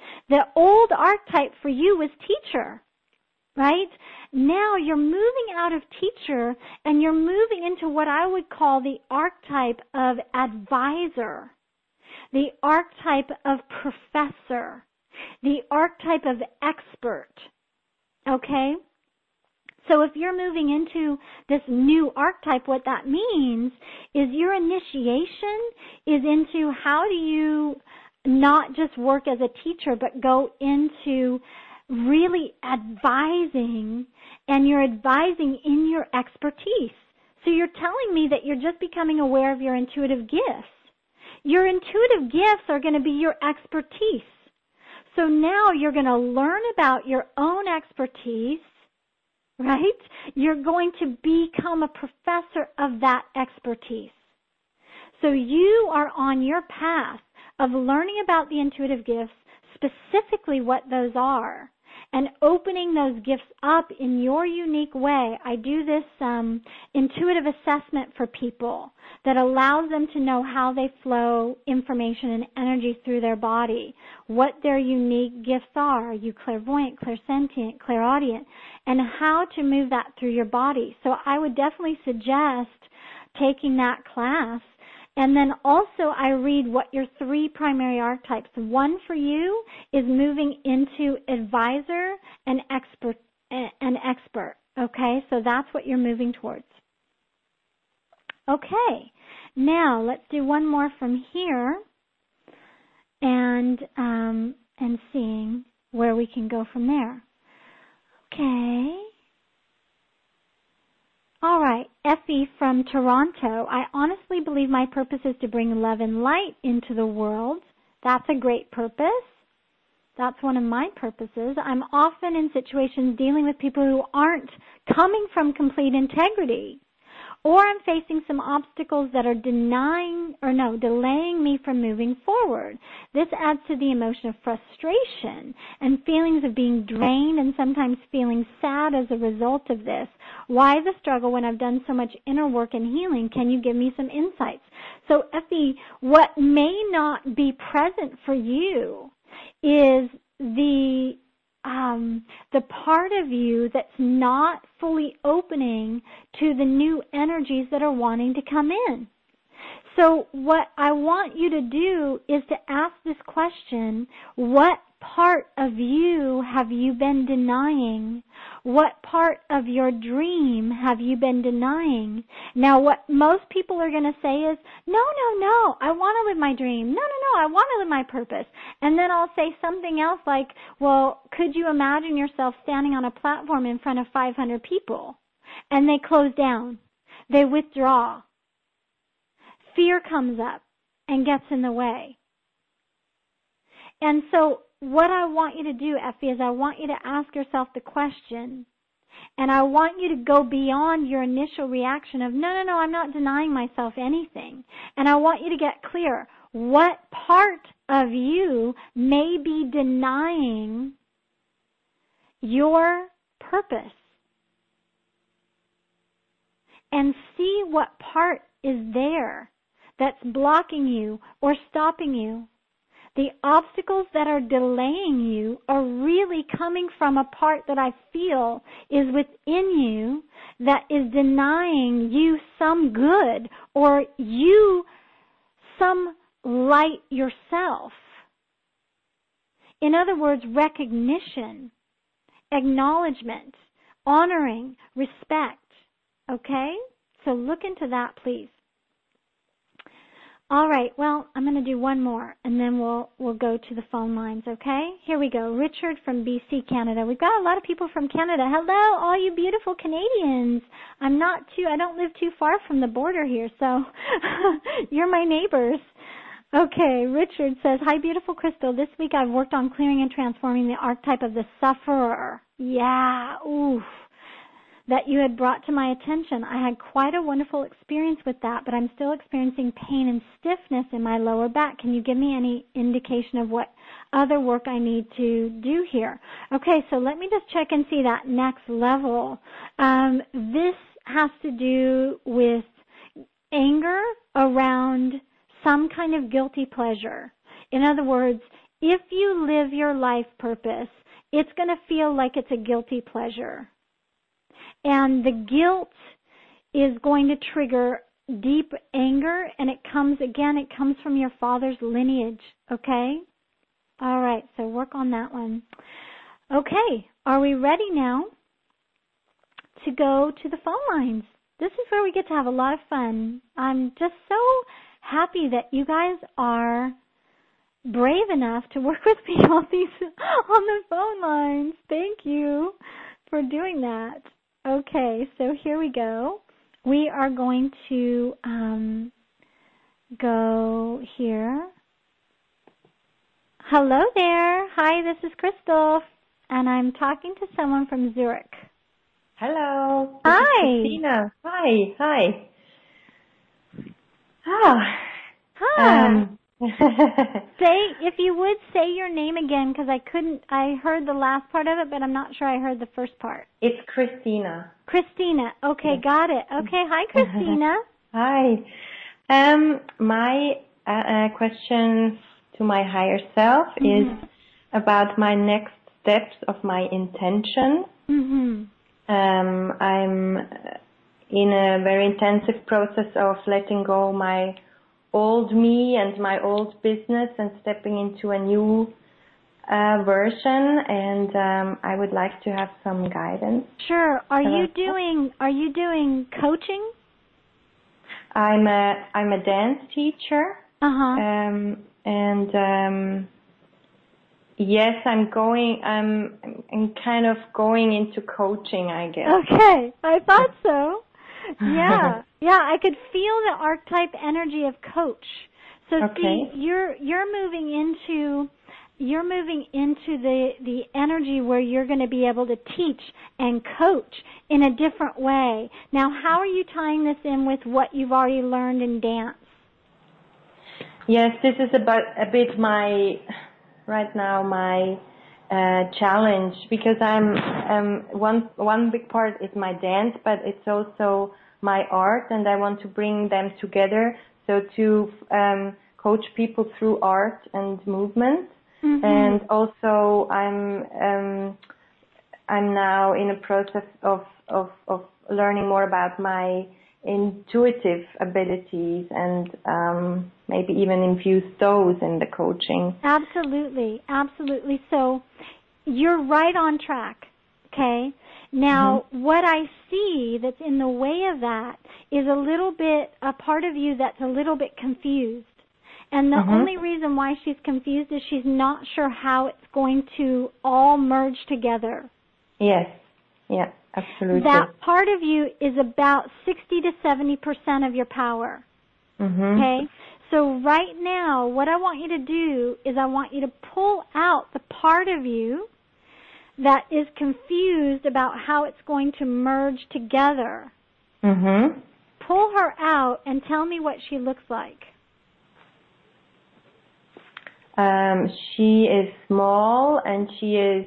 The old archetype for you was teacher, right? Now you're moving out of teacher and you're moving into what I would call the archetype of advisor, the archetype of professor, the archetype of expert, okay? So if you're moving into this new archetype, what that means is your initiation is into how do you not just work as a teacher, but go into really advising, and you're advising in your expertise. So you're telling me that you're just becoming aware of your intuitive gifts. Your intuitive gifts are going to be your expertise. So now you're going to learn about your own expertise, right? You're going to become a professor of that expertise. So you are on your path of learning about the intuitive gifts, specifically what those are, and opening those gifts up in your unique way. I do this intuitive assessment for people that allows them to know how they flow information and energy through their body, what their unique gifts are. Are you clairvoyant, clairsentient, clairaudient, and how to move that through your body. So I would definitely suggest taking that class. And then also I read what your 3 primary archetypes. One for you is moving into advisor and expert. Okay, so that's what you're moving towards. Okay, now let's do one more from here, and seeing where we can go from there. Okay. All right, Effie from Toronto. I honestly believe my purpose is to bring love and light into the world. That's a great purpose. That's one of my purposes. I'm often in situations dealing with people who aren't coming from complete integrity, or I'm facing some obstacles that are delaying me from moving forward. This adds to the emotion of frustration and feelings of being drained and sometimes feeling sad as a result of this. Why the struggle when I've done so much inner work and healing? Can you give me some insights? So, Effie, what may not be present for you is the part of you that's not fully opening to the new energies that are wanting to come in. So what I want you to do is to ask this question: what part of you have you been denying? What part of your dream have you been denying? Now, what most people are going to say is, no, I want to live my dream. No, I want to live my purpose. And then I'll say something else like, well, could you imagine yourself standing on a platform in front of 500 people? And they close down. They withdraw. Fear comes up and gets in the way. And so what I want you to do, Effie, is I want you to ask yourself the question, and I want you to go beyond your initial reaction of, no, I'm not denying myself anything. And I want you to get clear. What part of you may be denying your purpose? And see what part is there that's blocking you or stopping you. The obstacles that are delaying you are really coming from a part that I feel is within you that is denying you some good or you some light yourself. In other words, recognition, acknowledgement, honoring, respect. Okay? So look into that, please. All right, well, I'm going to do one more, and then we'll go to the phone lines, okay? Here we go. Richard from BC, Canada. We've got a lot of people from Canada. Hello, all you beautiful Canadians. I don't live too far from the border here, so you're my neighbors. Okay, Richard says, hi, beautiful Crystal. This week I've worked on clearing and transforming the archetype of the sufferer. Yeah, oof. That you had brought to my attention. I had quite a wonderful experience with that, but I'm still experiencing pain and stiffness in my lower back. Can you give me any indication of what other work I need to do here? Okay, so let me just check and see that next level. This has to do with anger around some kind of guilty pleasure. In other words, if you live your life purpose, it's going to feel like it's a guilty pleasure. And the guilt is going to trigger deep anger, and it comes from your father's lineage, okay? All right, so work on that one. Okay, are we ready now to go to the phone lines? This is where we get to have a lot of fun. I'm just so happy that you guys are brave enough to work with me on the phone lines. Thank you for doing that. Okay, so here we go. We are going to go here. Hello there. Hi, this is Crystal, and I'm talking to someone from Zurich. Hello. Hi. This is Christina. Hi. Hi. If you would say your name again, because I heard the last part of it, but I'm not sure I heard the first part. It's Christina. Christina. Okay, Yes. Got it. Okay, hi, Christina. Hi. My question to my higher self is about my next steps of my intention. I'm in a very intensive process of letting go my old me and my old business and stepping into a new version, and I would like to have some guidance. Sure. Are you doing coaching? I'm a dance teacher. Yes, I'm kind of going into coaching, I guess. Okay, I thought so. Yeah, I could feel the archetype energy of coach. So see, you're moving into the energy where you're going to be able to teach and coach in a different way. Now, how are you tying this in with what you've already learned in dance? Yes, this is a bit my challenge, because I'm one big part is my dance, but it's also my art, and I want to bring them together. So to coach people through art and movement, and also I'm now in a process of learning more about my intuitive abilities, and maybe even infuse those in the coaching. Absolutely. So you're right on track, okay? Now, what I see that's in the way of that is a part of you that's a little bit confused. And the only reason why she's confused is she's not sure how it's going to all merge together. Yes. Yeah, absolutely. That part of you is about 60 to 70% of your power. Okay? So right now, what I want you to do is I want you to pull out the part of you that is confused about how it's going to merge together. Pull her out and tell me what she looks like. She is small, and she is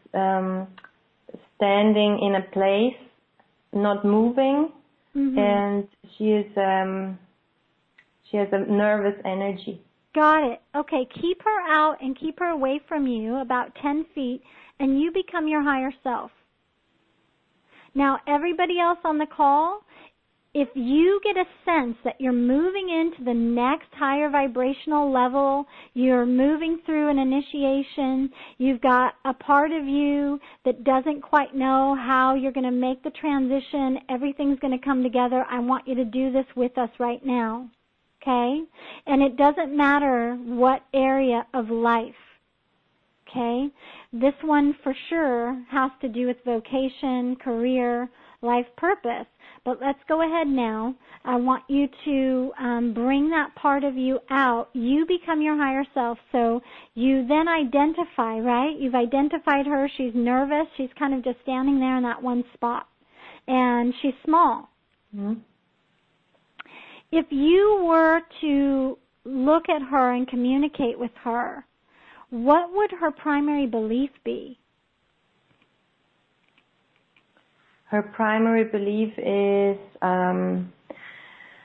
standing in a place, not moving, and she has a nervous energy. Got it. Okay, keep her out and keep her away from you about 10 feet, and you become your higher self. Now, everybody else on the call, if you get a sense that you're moving into the next higher vibrational level, you're moving through an initiation, you've got a part of you that doesn't quite know how you're going to make the transition, everything's going to come together, I want you to do this with us right now. Okay? And it doesn't matter what area of life. Okay? This one for sure has to do with vocation, career, life purpose. But let's go ahead now. I want you to bring that part of you out. You become your higher self. So you then identify, right? You've identified her. She's nervous. She's kind of just standing there in that one spot. And she's small. If you were to look at her and communicate with her, what would her primary belief be? Her primary belief is,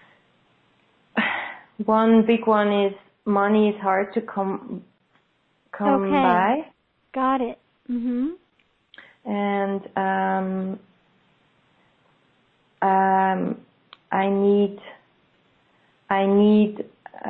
one big one is money is hard to come come by. Got it. Mhm. And I need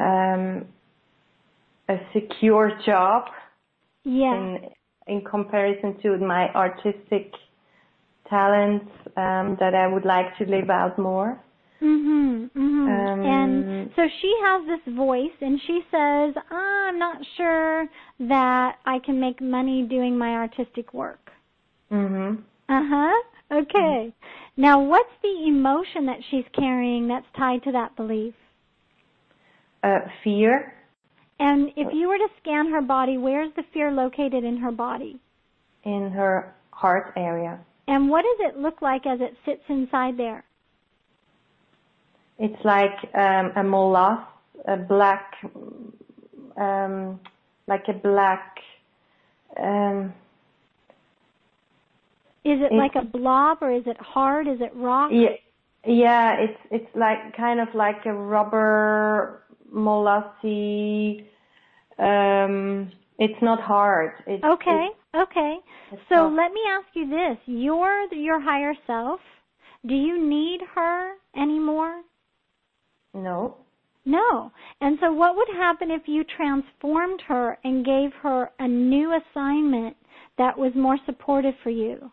a secure job. Yeah. In comparison to my artistic talents, that I would like to live out more. Mhm. Mhm. And so she has this voice, and she says, "I'm not sure that I can make money doing my artistic work." Mhm. Uh-huh. Okay. Now, what's the emotion that she's carrying that's tied to that belief? Fear. And if you were to scan her body, where's the fear located in her body? In her heart area. And what does it look like as it sits inside there? It's like a molasses, a black, like a black. Is it like a blob, or is it hard? Is it rock? Yeah. It's like kind of like a rubber molassy. It's not hard. Okay. So let me ask you this: you're your higher self. Do you need her anymore? No. No. And so what would happen if you transformed her and gave her a new assignment that was more supportive for you?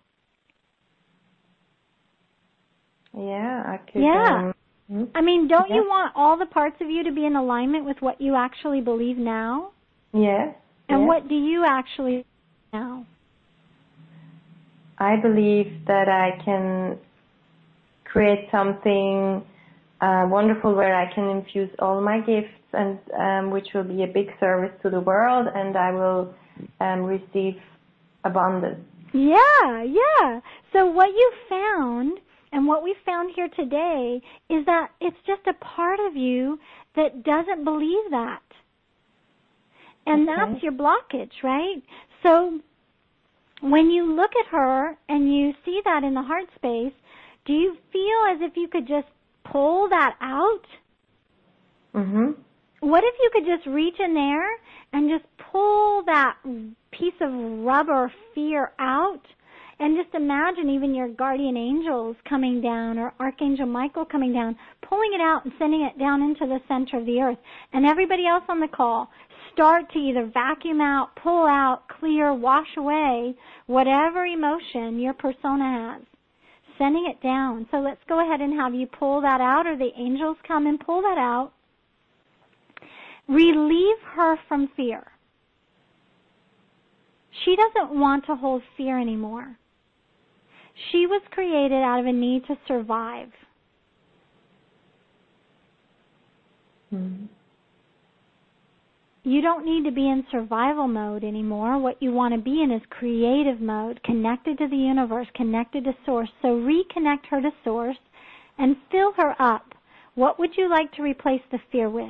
Yeah, I could. Yeah. I mean, don't you want all the parts of you to be in alignment with what you actually believe now? Yes. And what do you actually now? I believe that I can create something wonderful where I can infuse all my gifts, and which will be a big service to the world, and I will receive abundance. Yeah. So what you found, and what we found here today, is that it's just a part of you that doesn't believe that. And that's your blockage, right? So when you look at her and you see that in the heart space, do you feel as if you could just pull that out? Mhm. What if you could just reach in there and just pull that piece of rubber fear out? And just imagine even your guardian angels coming down, or Archangel Michael coming down, pulling it out and sending it down into the center of the earth. And everybody else on the call, start to either vacuum out, pull out, clear, wash away whatever emotion your persona has. Sending it down. So let's go ahead and have you pull that out, or the angels come and pull that out. Relieve her from fear. She doesn't want to hold fear anymore. She was created out of a need to survive. Mhm. You don't need to be in survival mode anymore. What you want to be in is creative mode, connected to the universe, connected to Source. So reconnect her to Source and fill her up. What would you like to replace the fear with?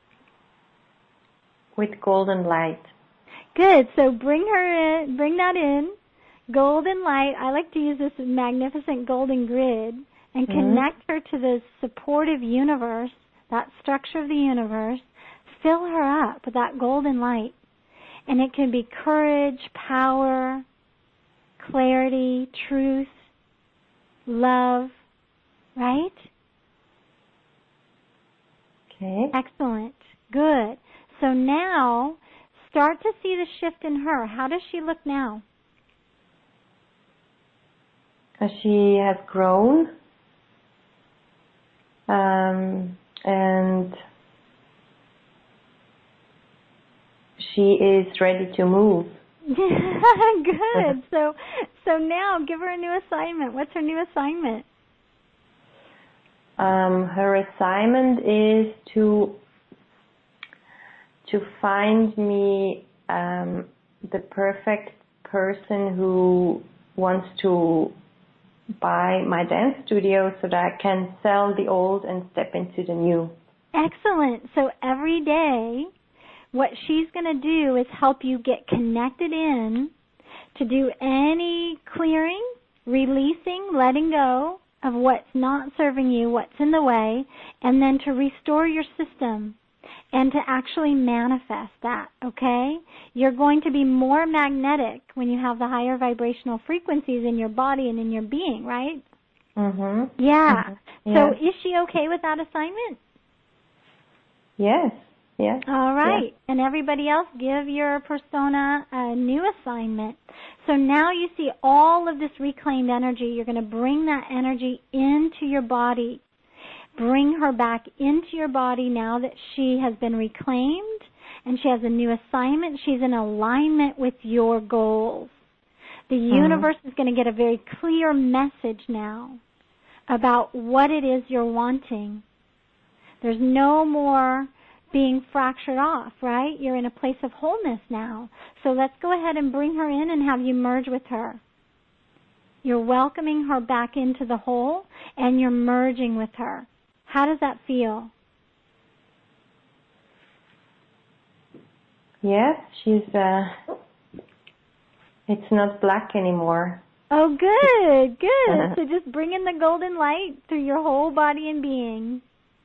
With golden light. Good. So bring her in, bring that in. Golden light. I like to use this magnificent golden grid and connect her to the supportive universe, that structure of the universe. Fill her up with that golden light. And it can be courage, power, clarity, truth, love, right? Okay. Excellent. Good. So now, start to see the shift in her. How does she look now? She has grown, and she is ready to move. Good. So now, give her a new assignment. What's her new assignment? Her assignment is to find me the perfect person who wants to buy my dance studio so that I can sell the old and step into the new. Excellent. So every day, what she's going to do is help you get connected in to do any clearing, releasing, letting go of what's not serving you, what's in the way, and then to restore your system and to actually manifest that, okay? You're going to be more magnetic when you have the higher vibrational frequencies in your body and in your being, right? Mm-hmm. Yeah. Mm-hmm. So is she okay with that assignment? Yes. Yes. All right. Yeah. And everybody else, give your persona a new assignment. So now you see all of this reclaimed energy. You're going to bring that energy into your body. Bring her back into your body now that she has been reclaimed and she has a new assignment. She's in alignment with your goals. The universe is going to get a very clear message now about what it is you're wanting. There's no more being fractured off, right? You're in a place of wholeness now. So let's go ahead and bring her in and have you merge with her. You're welcoming her back into the whole and you're merging with her. How does that feel? Yes, she's, it's not black anymore. Oh, good, good. So just bring in the golden light through your whole body and being.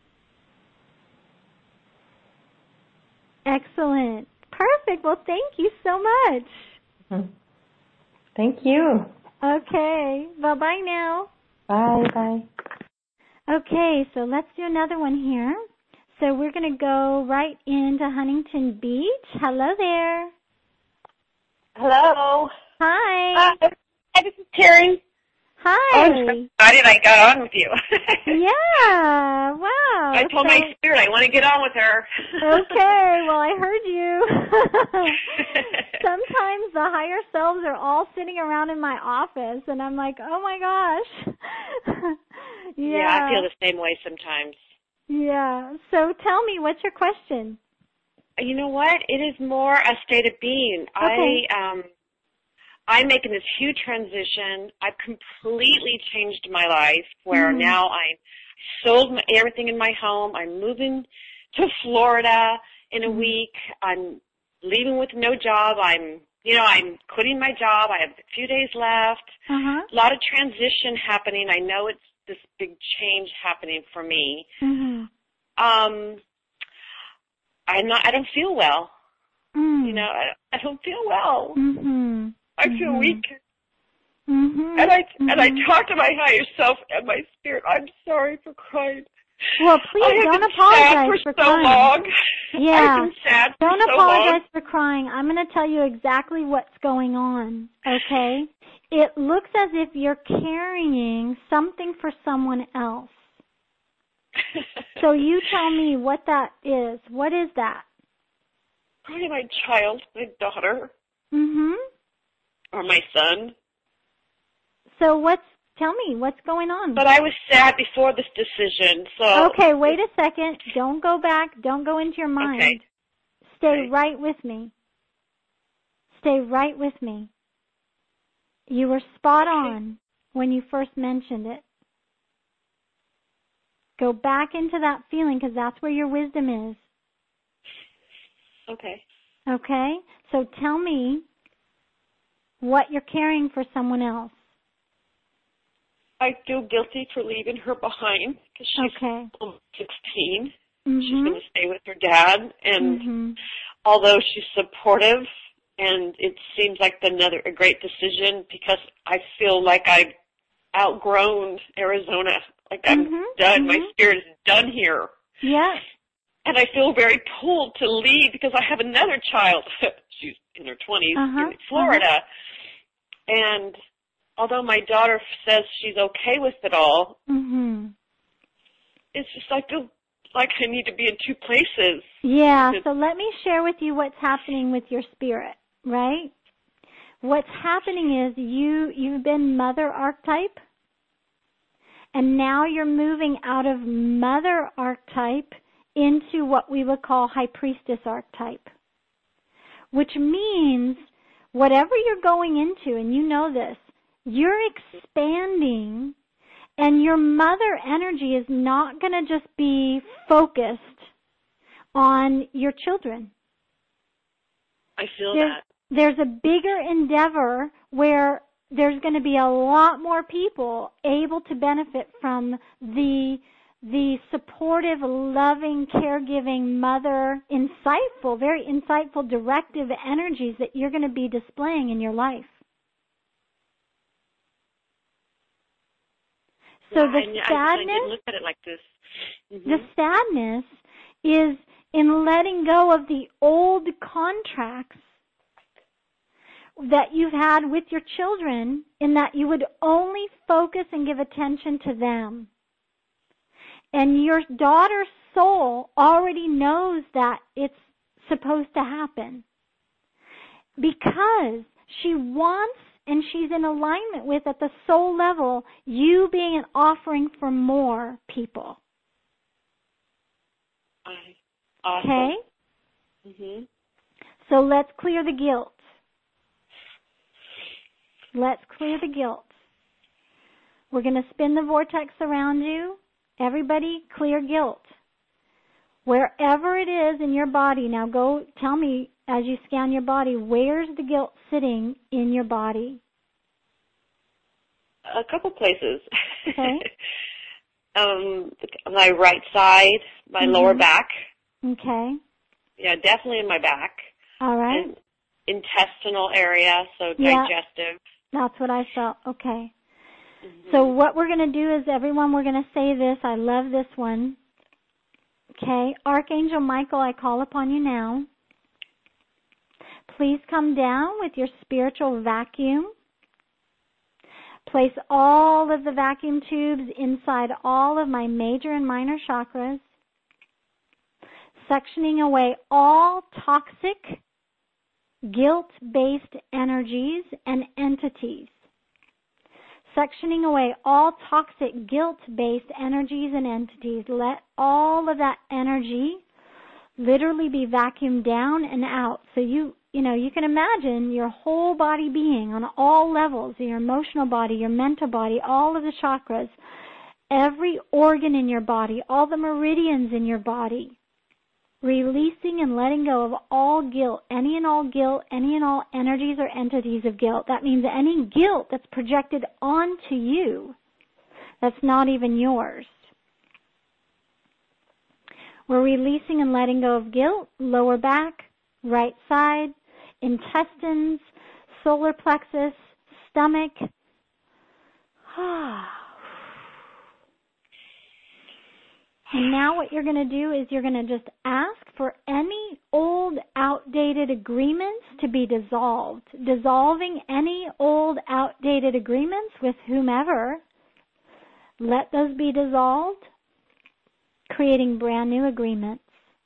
Excellent. Perfect. Well, thank you so much. Thank you. Okay. Bye-bye now. Bye. Okay, so let's do another one here. So we're going to go right into Huntington Beach. Hello there. Hello. Hi. Hi, this is Terry. Hi. I'm so excited I got on with you. Yeah, wow. I told my spirit I want to get on with her. Okay, well, I heard you. Sometimes the higher selves are all sitting around in my office, and I'm like, oh, my gosh. Yeah, I feel the same way sometimes. Yeah. So tell me, what's your question? You know what? It is more a state of being. Okay. I'm making this huge transition. I've completely changed my life where now I sold everything in my home. I'm moving to Florida in a week. I'm leaving with no job. I'm quitting my job. I have a few days left. A lot of transition happening. I know it's this big change happening for me. I don't feel well. You know, I don't feel well. I feel weak. And I talk to my higher self and my spirit. I'm sorry for crying. Well, please don't apologize for crying. So long. Yeah. I've been sad for don't so apologize long. for crying. I'm going to tell you exactly what's going on, okay? It looks as if you're carrying something for someone else. So you tell me what that is. What is that? Probably my child, my daughter. Or my son. So tell me, what's going on? But I was sad before this decision, so. Okay, wait a second. Don't go back. Don't go into your mind. Okay. Stay right with me. Stay right with me. You were spot on when you first mentioned it. Go back into that feeling because that's where your wisdom is. Okay. Okay? So tell me what you're carrying for someone else. I feel guilty for leaving her behind because she's 16. She's going to stay with her dad, and although she's supportive, and it seems like a great decision because I feel like I've outgrown Arizona. Like I'm done. My spirit is done here. Yes. And I feel very pulled to leave because I have another child. She's in her 20s in Florida. And although my daughter says she's okay with it all, it's just I feel like I need to be in two places. Yeah, so let me share with you what's happening with your spirit, right? What's happening is you've been mother archetype, and now you're moving out of mother archetype into what we would call high priestess archetype, which means whatever you're going into, and you know this, you're expanding, and your mother energy is not going to just be focused on your children. I feel that. There's a bigger endeavor where there's going to be a lot more people able to benefit from the the supportive, loving, caregiving mother, insightful, very insightful, directive energies that you're going to be displaying in your life. So the sadness, I didn't look at it like this. Mm-hmm. The sadness is in letting go of the old contracts that you've had with your children, in that you would only focus and give attention to them. And your daughter's soul already knows that it's supposed to happen, because she wants, and she's in alignment with, at the soul level, you being an offering for more people. Awesome. Okay? Mm-hmm. So let's clear the guilt. Let's clear the guilt. We're going to spin the vortex around you. Everybody, clear guilt. Wherever it is in your body, now go tell me as you scan your body, where's the guilt sitting in your body? A couple places. Okay. My right side, my lower back. Okay. Yeah, definitely in my back. All right. And intestinal area, so Yeah. digestive. That's what I felt. Okay. Mm-hmm. So what we're going to do is, everyone, we're going to say this. I love this one. Okay. Archangel Michael, I call upon you now. Please come down with your spiritual vacuum. Place all of the vacuum tubes inside all of my major and minor chakras, sectioning away all toxic, guilt-based energies and entities. Sectioning away all toxic, guilt-based energies and entities. Let all of that energy literally be vacuumed down and out. So you can imagine your whole body being on all levels, your emotional body, your mental body, all of the chakras, every organ in your body, all the meridians in your body, releasing and letting go of all guilt, any and all energies or entities of guilt. That means any guilt that's projected onto you that's not even yours. We're releasing and letting go of guilt, lower back, right side, intestines, solar plexus, stomach. And now what you're going to do is you're going to just ask for any old, outdated agreements to be dissolved. Dissolving any old, outdated agreements with whomever. Let those be dissolved, creating brand new agreements.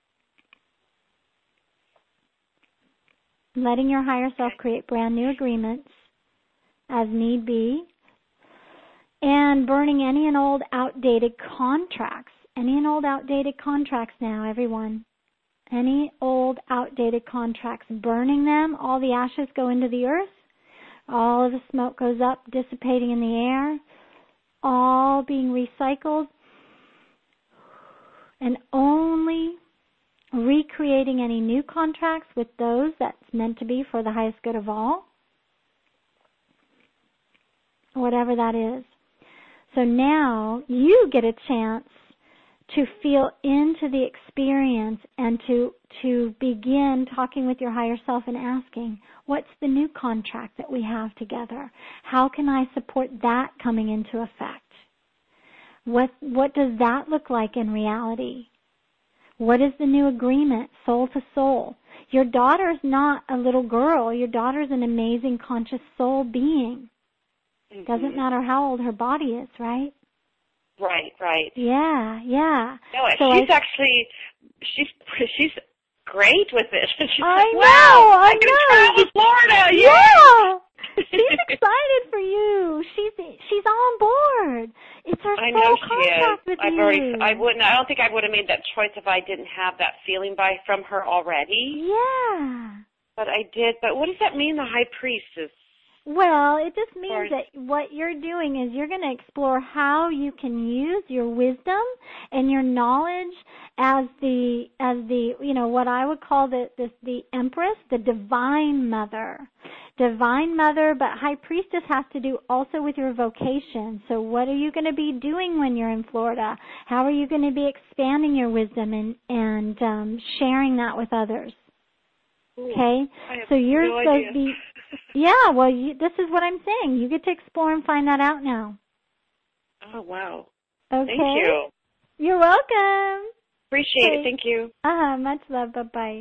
Letting your higher self create brand new agreements as need be. And burning any and old outdated contracts. Any and old outdated contracts now, everyone. Any old outdated contracts. Burning them. All the ashes go into the earth. All of the smoke goes up, dissipating in the air. All being recycled. And only recreating any new contracts with those that's meant to be for the highest good of all. Whatever that is. So now you get a chance to feel into the experience and to begin talking with your higher self and asking, what's the new contract that we have together? How can I support that coming into effect? What does that look like in reality? What is the new agreement, soul to soul? Your daughter's not a little girl. Your daughter's an amazing conscious soul being. Mm-hmm. Doesn't matter how old her body is, right? Right. Yeah. No, so she's great with it. She's I like, know, wow, I can know. travel to Florida. Yeah. She's excited for you. She's on board. It's her soul contract with you. I don't think I would have made that choice if I didn't have that feeling from her already. Yeah. But I did. But what does that mean, the high priestess? Well, it just means that what you're doing is you're going to explore how you can use your wisdom and your knowledge as the what I would call the Empress, the Divine Mother. Divine Mother, but High Priestess has to do also with your vocation. So what are you going to be doing when you're in Florida? How are you going to be expanding your wisdom and sharing that with others? Okay, so you're supposed to be, yeah, well, this is what I'm saying. You get to explore and find that out now. Oh, wow. Okay. Thank you. You're welcome. Appreciate it. Thank you. Much love. Bye-bye.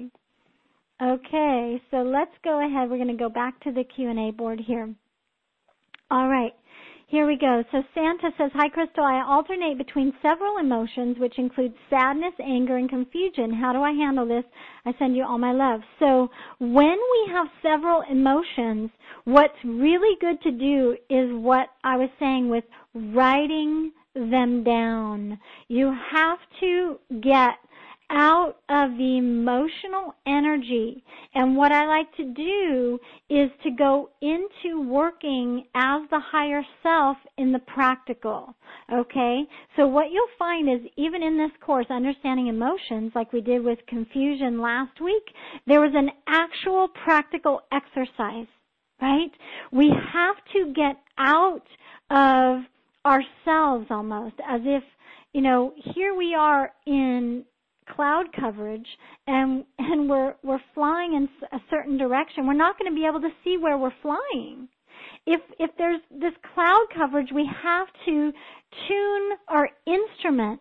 Okay, so let's go ahead. We're going to go back to the Q&A board here. All right. Here we go. So Santa says, hi, Crystal. I alternate between several emotions, which include sadness, anger, and confusion. How do I handle this? I send you all my love. So when we have several emotions, what's really good to do is what I was saying with writing them down. You have to get out of the emotional energy. And what I like to do is to go into working as the higher self in the practical. Okay? So what you'll find is even in this course, Understanding Emotions, like we did with confusion last week, there was an actual practical exercise, right? We have to get out of ourselves almost as if, here we are in cloud coverage and we're flying in a certain direction. We're not going to be able to see where we're flying. If there's this cloud coverage, we have to tune our instruments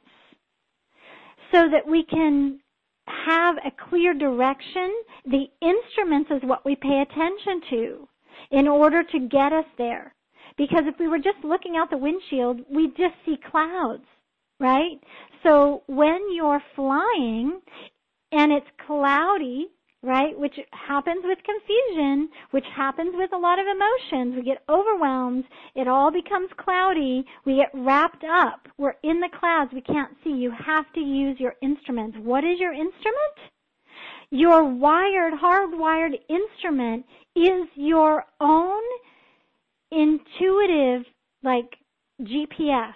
so that we can have a clear direction. The instruments is what we pay attention to in order to get us there. Because if we were just looking out the windshield, we just see clouds. Right? So when you're flying and it's cloudy, right, which happens with confusion, which happens with a lot of emotions, we get overwhelmed, it all becomes cloudy, we get wrapped up, we're in the clouds, we can't see. You have to use your instruments. What is your instrument? Your hardwired instrument is your own intuitive, like GPS.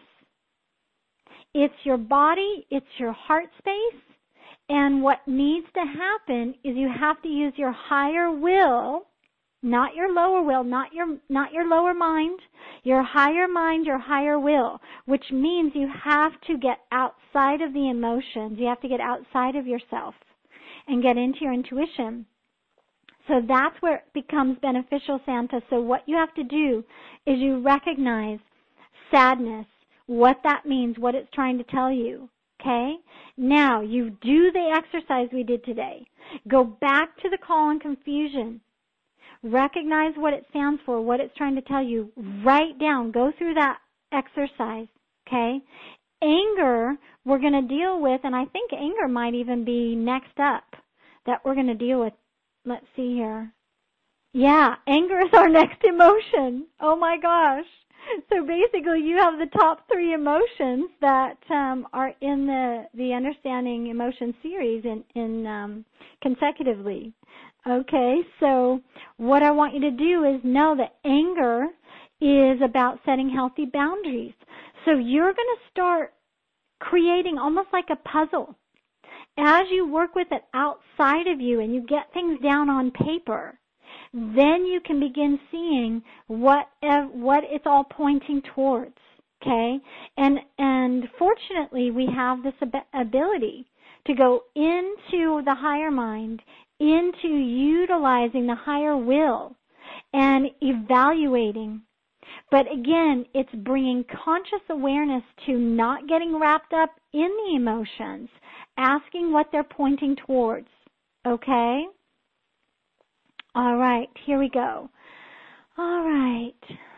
It's your body, it's your heart space, and what needs to happen is you have to use your higher will, not your lower will, not your lower mind, your higher mind, your higher will, which means you have to get outside of the emotions. You have to get outside of yourself and get into your intuition. So that's where it becomes beneficial, Santa. So what you have to do is you recognize sadness, what that means, what it's trying to tell you, okay? Now, you do the exercise we did today. Go back to the call on confusion. Recognize what it stands for, what it's trying to tell you. Write down, go through that exercise, okay? Anger, we're going to deal with, and I think anger might even be next up that we're going to deal with. Let's see here. Yeah, anger is our next emotion. Oh my gosh. So basically you have the top 3 emotions that are in the Understanding Emotion series in consecutively. Okay, so what I want you to do is know that anger is about setting healthy boundaries. So you're going to start creating almost like a puzzle. As you work with it outside of you and you get things down on paper, then you can begin seeing what it's all pointing towards, okay? And fortunately, we have this ability to go into the higher mind, into utilizing the higher will and evaluating. But again, it's bringing conscious awareness to not getting wrapped up in the emotions, asking what they're pointing towards, okay? All right, here we go. All right.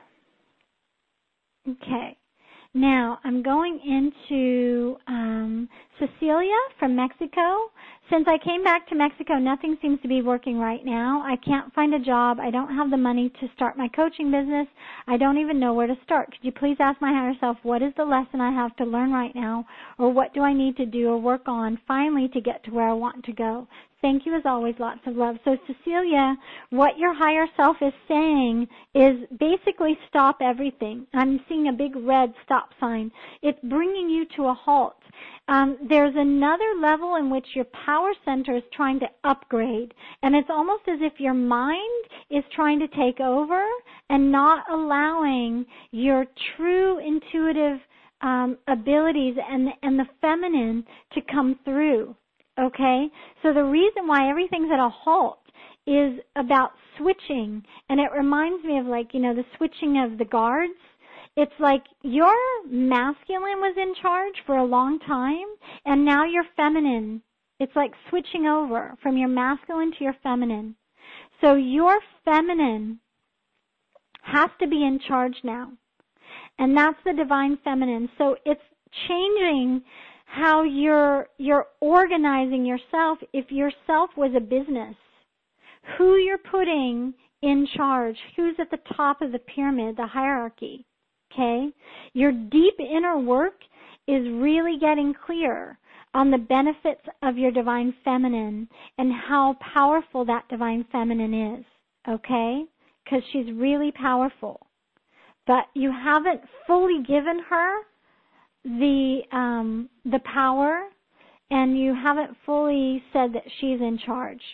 Okay. Now, I'm going into Cecilia from Mexico. Since I came back to Mexico, nothing seems to be working right now. I can't find a job. I don't have the money to start my coaching business. I don't even know where to start. Could you please ask my higher self, what is the lesson I have to learn right now, or what do I need to do or work on finally to get to where I want to go? Thank you as always. Lots of love. So Cecilia, what your higher self is saying is basically stop everything. I'm seeing a big red stop sign. It's bringing you to a halt. There's another level in which your power center is trying to upgrade, and it's almost as if your mind is trying to take over and not allowing your true intuitive abilities and the feminine to come through. Okay? So the reason why everything's at a halt is about switching, and it reminds me of the switching of the guards. It's like your masculine was in charge for a long time, and now your feminine. It's like switching over from your masculine to your feminine. So your feminine has to be in charge now, and that's the divine feminine. So it's changing how you're organizing yourself. If yourself was a business, who you're putting in charge, who's at the top of the pyramid, the hierarchy. Okay? Your deep inner work is really getting clear on the benefits of your divine feminine and how powerful that divine feminine is. Okay? Because she's really powerful. But you haven't fully given her the power, and you haven't fully said that she's in charge.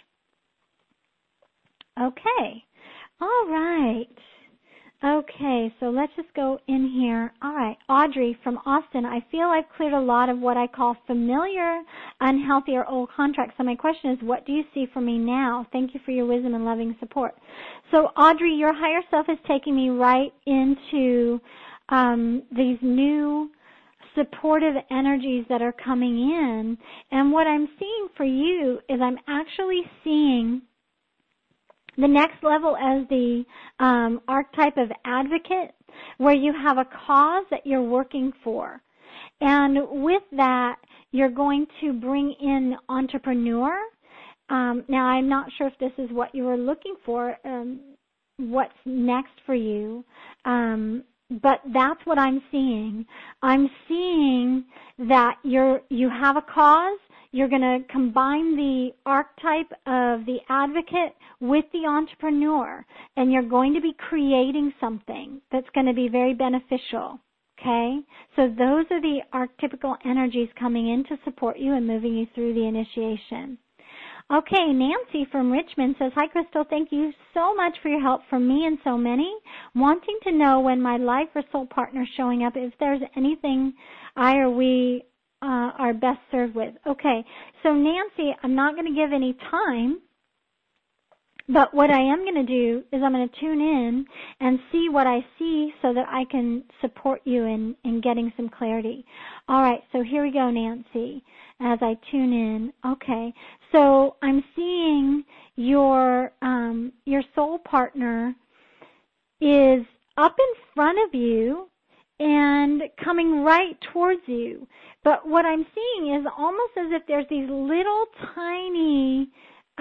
Okay. All right. Okay, so let's just go in here. All right, Audrey from Austin. I feel I've cleared a lot of what I call familiar, unhealthy, or old contracts. So my question is, what do you see for me now? Thank you for your wisdom and loving support. So Audrey, your higher self is taking me right into these new supportive energies that are coming in. And what I'm seeing for you is I'm actually seeing the next level as the archetype of advocate, where you have a cause that you're working for. And with that, you're going to bring in entrepreneur. Now, I'm not sure if this is what you were looking for, what's next for you, but that's what I'm seeing. I'm seeing that you have a cause. You're going to combine the archetype of the advocate with the entrepreneur, and you're going to be creating something that's going to be very beneficial, okay? So those are the archetypical energies coming in to support you and moving you through the initiation. Okay, Nancy from Richmond says, hi, Crystal. Thank you so much for your help for me and so many. Wanting to know when my life or soul partner is showing up, if there's anything I or we are best served with. Okay, so Nancy, I'm not going to give any time, but what I am going to do is I'm going to tune in and see what I see so that I can support you in getting some clarity. All right, so here we go, Nancy, as I tune in. Okay, so I'm seeing your soul partner is up in front of you and coming right towards you. But what I'm seeing is almost as if there's these little tiny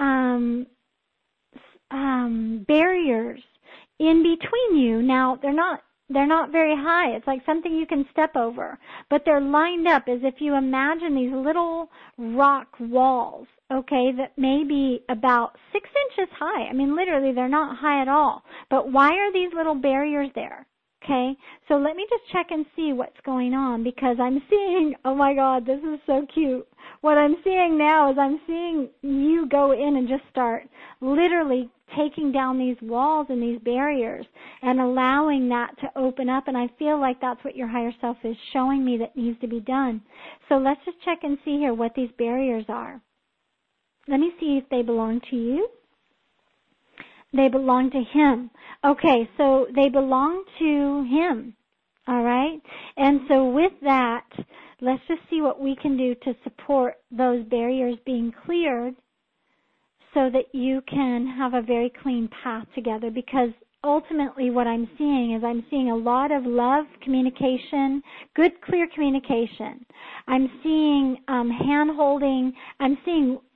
barriers in between you. Now, they're not very high. It's like something you can step over. But they're lined up as if you imagine these little rock walls, okay, that may be about 6 inches high. I mean, literally, they're not high at all. But why are these little barriers there? Okay, so let me just check and see what's going on, because I'm seeing, oh my God, this is so cute. What I'm seeing now is I'm seeing you go in and just start literally taking down these walls and these barriers and allowing that to open up, and I feel like that's what your higher self is showing me that needs to be done. So let's just check and see here what these barriers are. Let me see if they belong to you. They belong to him. Okay, so they belong to him, all right? And so with that, let's just see what we can do to support those barriers being cleared so that you can have a very clean path together, because ultimately what I'm seeing is I'm seeing a lot of love, communication, good, clear communication. I'm seeing hand-holding. I'm seeing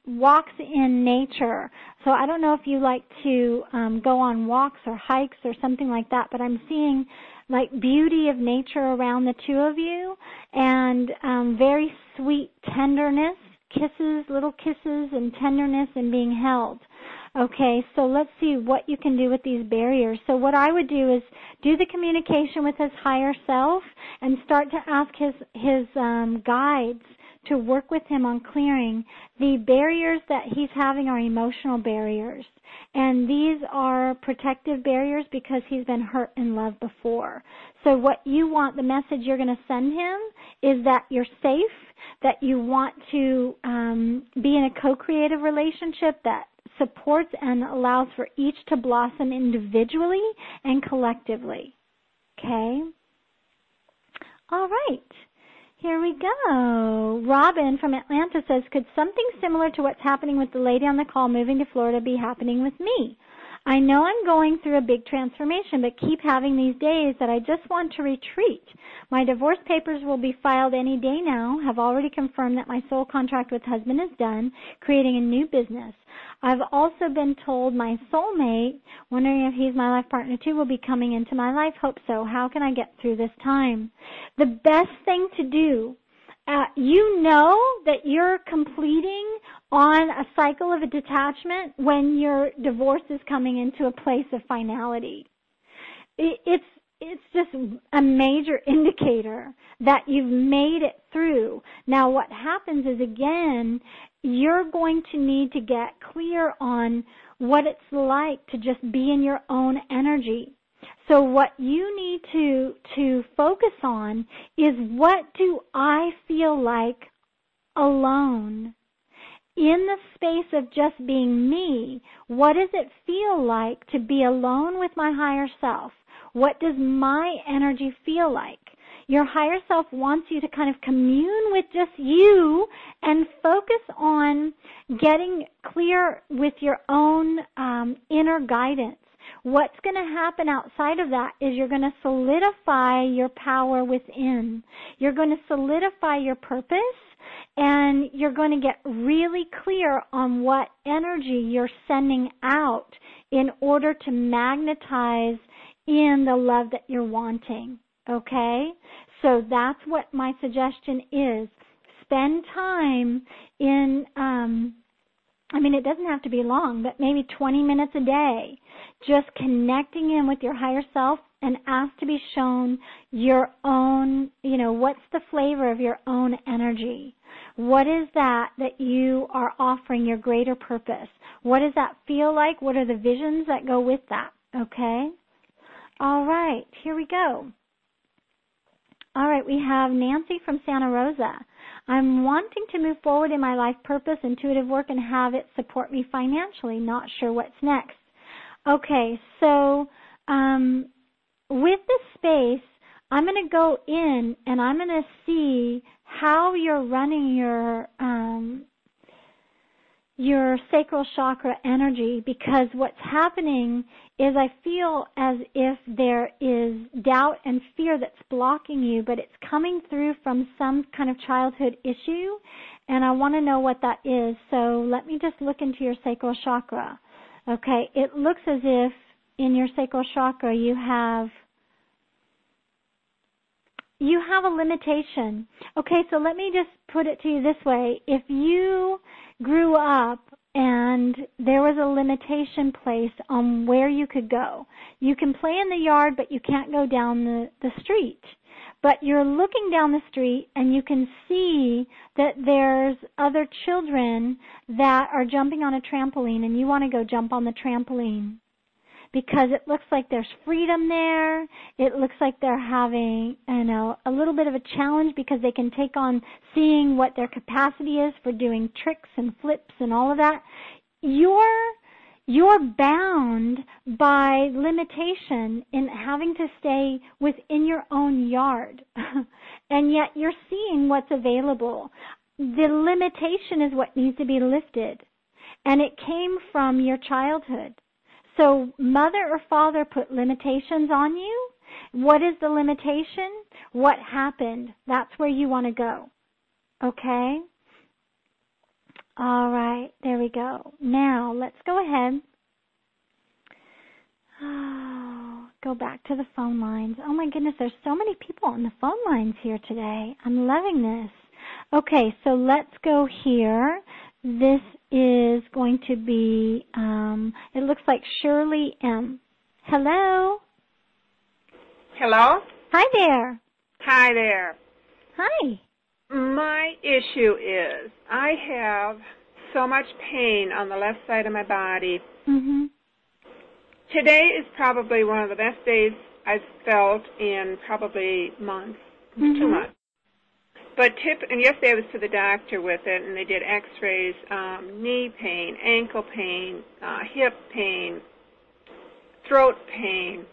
walks in nature. So I don't know if you like to go on walks or hikes or something like that, but I'm seeing like beauty of nature around the two of you, and very sweet tenderness, kisses, little kisses and tenderness and being held. Okay, so let's see what you can do with these barriers. So what I would do is do the communication with his higher self and start to ask his guides to work with him on clearing. The barriers that he's having are emotional barriers. And these are protective barriers because he's been hurt in love before. So what you want, the message you're going to send him is that you're safe, that you want to be in a co-creative relationship that supports and allows for each to blossom individually and collectively. Okay? All right. Here we go. Robin from Atlanta says, could something similar to what's happening with the lady on the call moving to Florida be happening with me? I know I'm going through a big transformation, but keep having these days that I just want to retreat. My divorce papers will be filed any day now. Have already confirmed that my soul contract with husband is done, creating a new business. I've also been told my soulmate, wondering if he's my life partner too, will be coming into my life. Hope so. How can I get through this time? The best thing to do, you know that you're completing on a cycle of a detachment when your divorce is coming into a place of finality. It's just a major indicator that you've made it through. Now what happens is, again, you're going to need to get clear on what it's like to just be in your own energy. So what you need to focus on is, what do I feel like alone? In the space of just being me, what does it feel like to be alone with my higher self? What does my energy feel like? Your higher self wants you to kind of commune with just you and focus on getting clear with your own inner guidance. What's going to happen outside of that is you're going to solidify your power within. You're going to solidify your purpose, and you're going to get really clear on what energy you're sending out in order to magnetize in the love that you're wanting. Okay? So that's what my suggestion is. Spend time in, it doesn't have to be long, but maybe 20 minutes a day, just connecting in with your higher self, and ask to be shown your own, what's the flavor of your own energy? What is that you are offering your greater purpose? What does that feel like? What are the visions that go with that? Okay? All right, here we go. All right, we have Nancy from Santa Rosa. I'm wanting to move forward in my life purpose, intuitive work, and have it support me financially. Not sure what's next. Okay, so with this space, I'm going to go in and I'm going to see how you're running your sacral chakra energy, because what's happening is I feel as if there is doubt and fear that's blocking you, but it's coming through from some kind of childhood issue, and I want to know what that is. So let me just look into your sacral chakra. Okay, it looks as if in your sacral chakra you have a limitation. Okay, so let me just put it to you this way. If you grew up and there was a limitation placed on where you could go, you can play in the yard, but you can't go down the street. But you're looking down the street and you can see that there's other children that are jumping on a trampoline, and you want to go jump on the trampoline, because it looks like there's freedom there. It looks like they're having, a little bit of a challenge because they can take on seeing what their capacity is for doing tricks and flips and all of that. You're bound by limitation in having to stay within your own yard, and yet you're seeing what's available. The limitation is what needs to be lifted, and it came from your childhood. So mother or father put limitations on you. What is the limitation? What happened? That's where you want to go. Okay? All right, there we go. Now, let's go ahead. Oh, go back to the phone lines. Oh my goodness, there's so many people on the phone lines here today. I'm loving this. Okay, so let's go here. This is going to be, it looks like Shirley M. Hello? Hello? Hi there. Hi there. Hi. My issue is I have so much pain on the left side of my body. Mm-hmm. Today is probably one of the best days I've felt in probably months, 2 months. But and yesterday I was to the doctor with it, and they did x-rays, knee pain, ankle pain, hip pain, throat pain.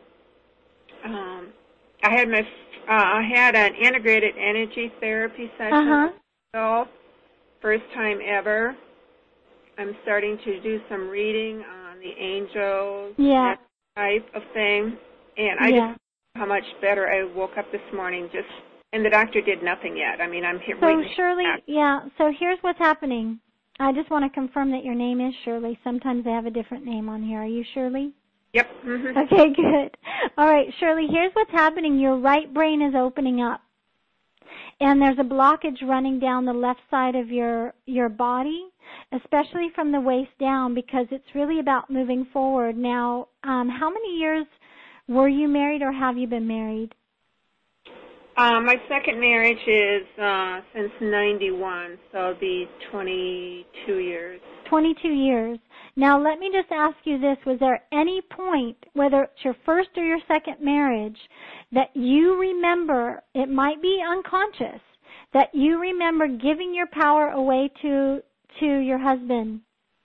I had an integrated energy therapy session. So, first time ever. I'm starting to do some reading on the angels, that type of thing. And I just how much better I woke up this morning and the doctor did nothing yet. I mean, I'm here waiting. So, Shirley, so here's what's happening. I just want to confirm that your name is Shirley. Sometimes they have a different name on here. Are you Shirley? Yep. Okay, good. All right, Shirley, here's what's happening. Your right brain is opening up, and there's a blockage running down the left side of your body, especially from the waist down, because it's really about moving forward. Now, how many years were you married, or have you been married? My second marriage is since 91, so it'll be 22 years. 22 years. Now, let me just ask you this. Was there any point, whether it's your first or your second marriage, that you remember, it might be unconscious, that you remember giving your power away to your husband?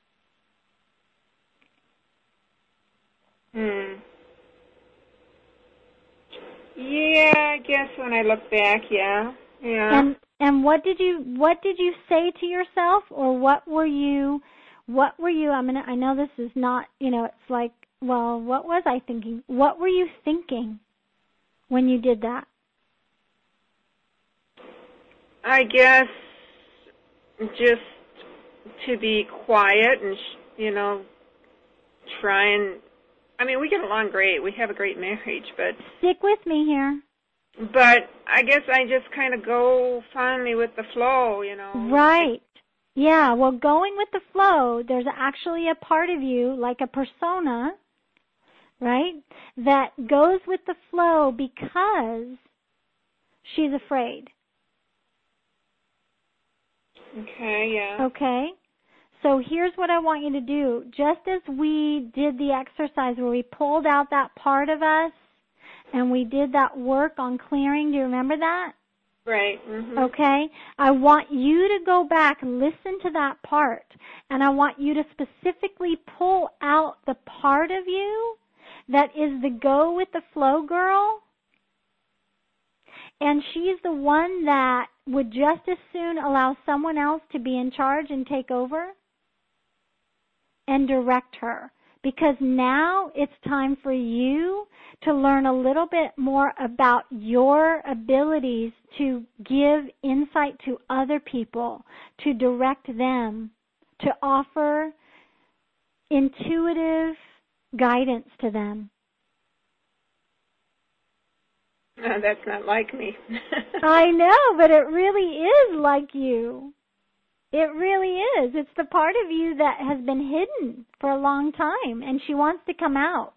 Yeah, I guess when I look back, yeah. And what did you say to yourself, or what were you? I know this is not, it's like, well, what was I thinking? What were you thinking when you did that? I guess just to be quiet and, try and, we get along great. We have a great marriage, but... Stick with me here. But I guess I just kind of go finally with the flow, Right. Yeah, well, going with the flow, there's actually a part of you, like a persona, right, that goes with the flow because she's afraid. Okay, yeah. Okay. So here's what I want you to do. Just as we did the exercise where we pulled out that part of us and we did that work on clearing, do you remember that? Right. Okay? I want you to go back, listen to that part, and I want you to specifically pull out the part of you that is the go with the flow girl. And she's the one that would just as soon allow someone else to be in charge and take over and direct her. Because now it's time for you to learn a little bit more about your abilities to give insight to other people, to direct them, to offer intuitive guidance to them. That's not like me. I know, but it really is like you. It really is. It's the part of you that has been hidden for a long time, and she wants to come out.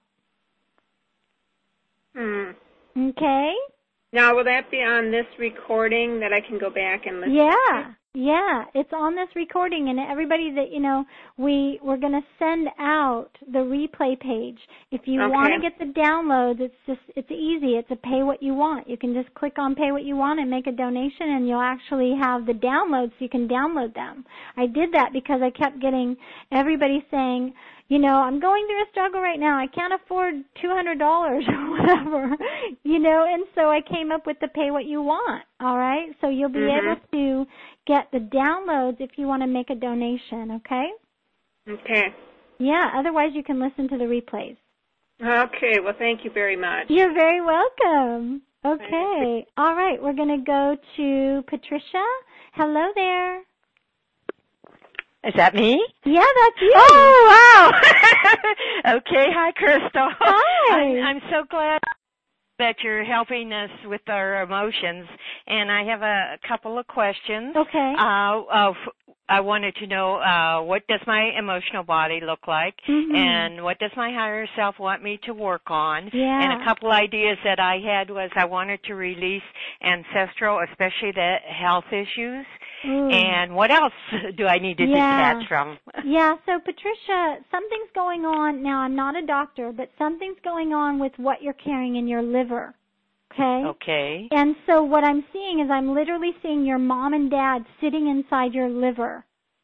Okay? Now, will that be on this recording that I can go back and listen to? Yeah, it's on this recording, and everybody that, we're going to send out the replay page. If you want to get the downloads, it's easy. It's a pay what you want. You can just click on pay what you want and make a donation, and you'll actually have the downloads so you can download them. I did that because I kept getting everybody saying, I'm going through a struggle right now. I can't afford $200 or whatever, and so I came up with the pay what you want, all right? So you'll be able to get the downloads if you want to make a donation, okay? Okay. Yeah, otherwise you can listen to the replays. Okay, well, thank you very much. You're very welcome. Okay. All right, we're going to go to Patricia. Hello there. Is that me? Yeah, that's you. Oh, wow. Okay. Hi, Crystal. Hi. I'm so glad that you're helping us with our emotions. And I have a couple of questions. Okay. I wanted to know what does my emotional body look like, and what does my higher self want me to work on. Yeah. And a couple ideas that I had was I wanted to release ancestral, especially the health issues. Ooh. And what else do I need to detach from? Yeah, so Patricia, something's going on. Now, I'm not a doctor, but something's going on with what you're carrying in your liver. Okay? Okay. And so what I'm seeing is I'm literally seeing your mom and dad sitting inside your liver.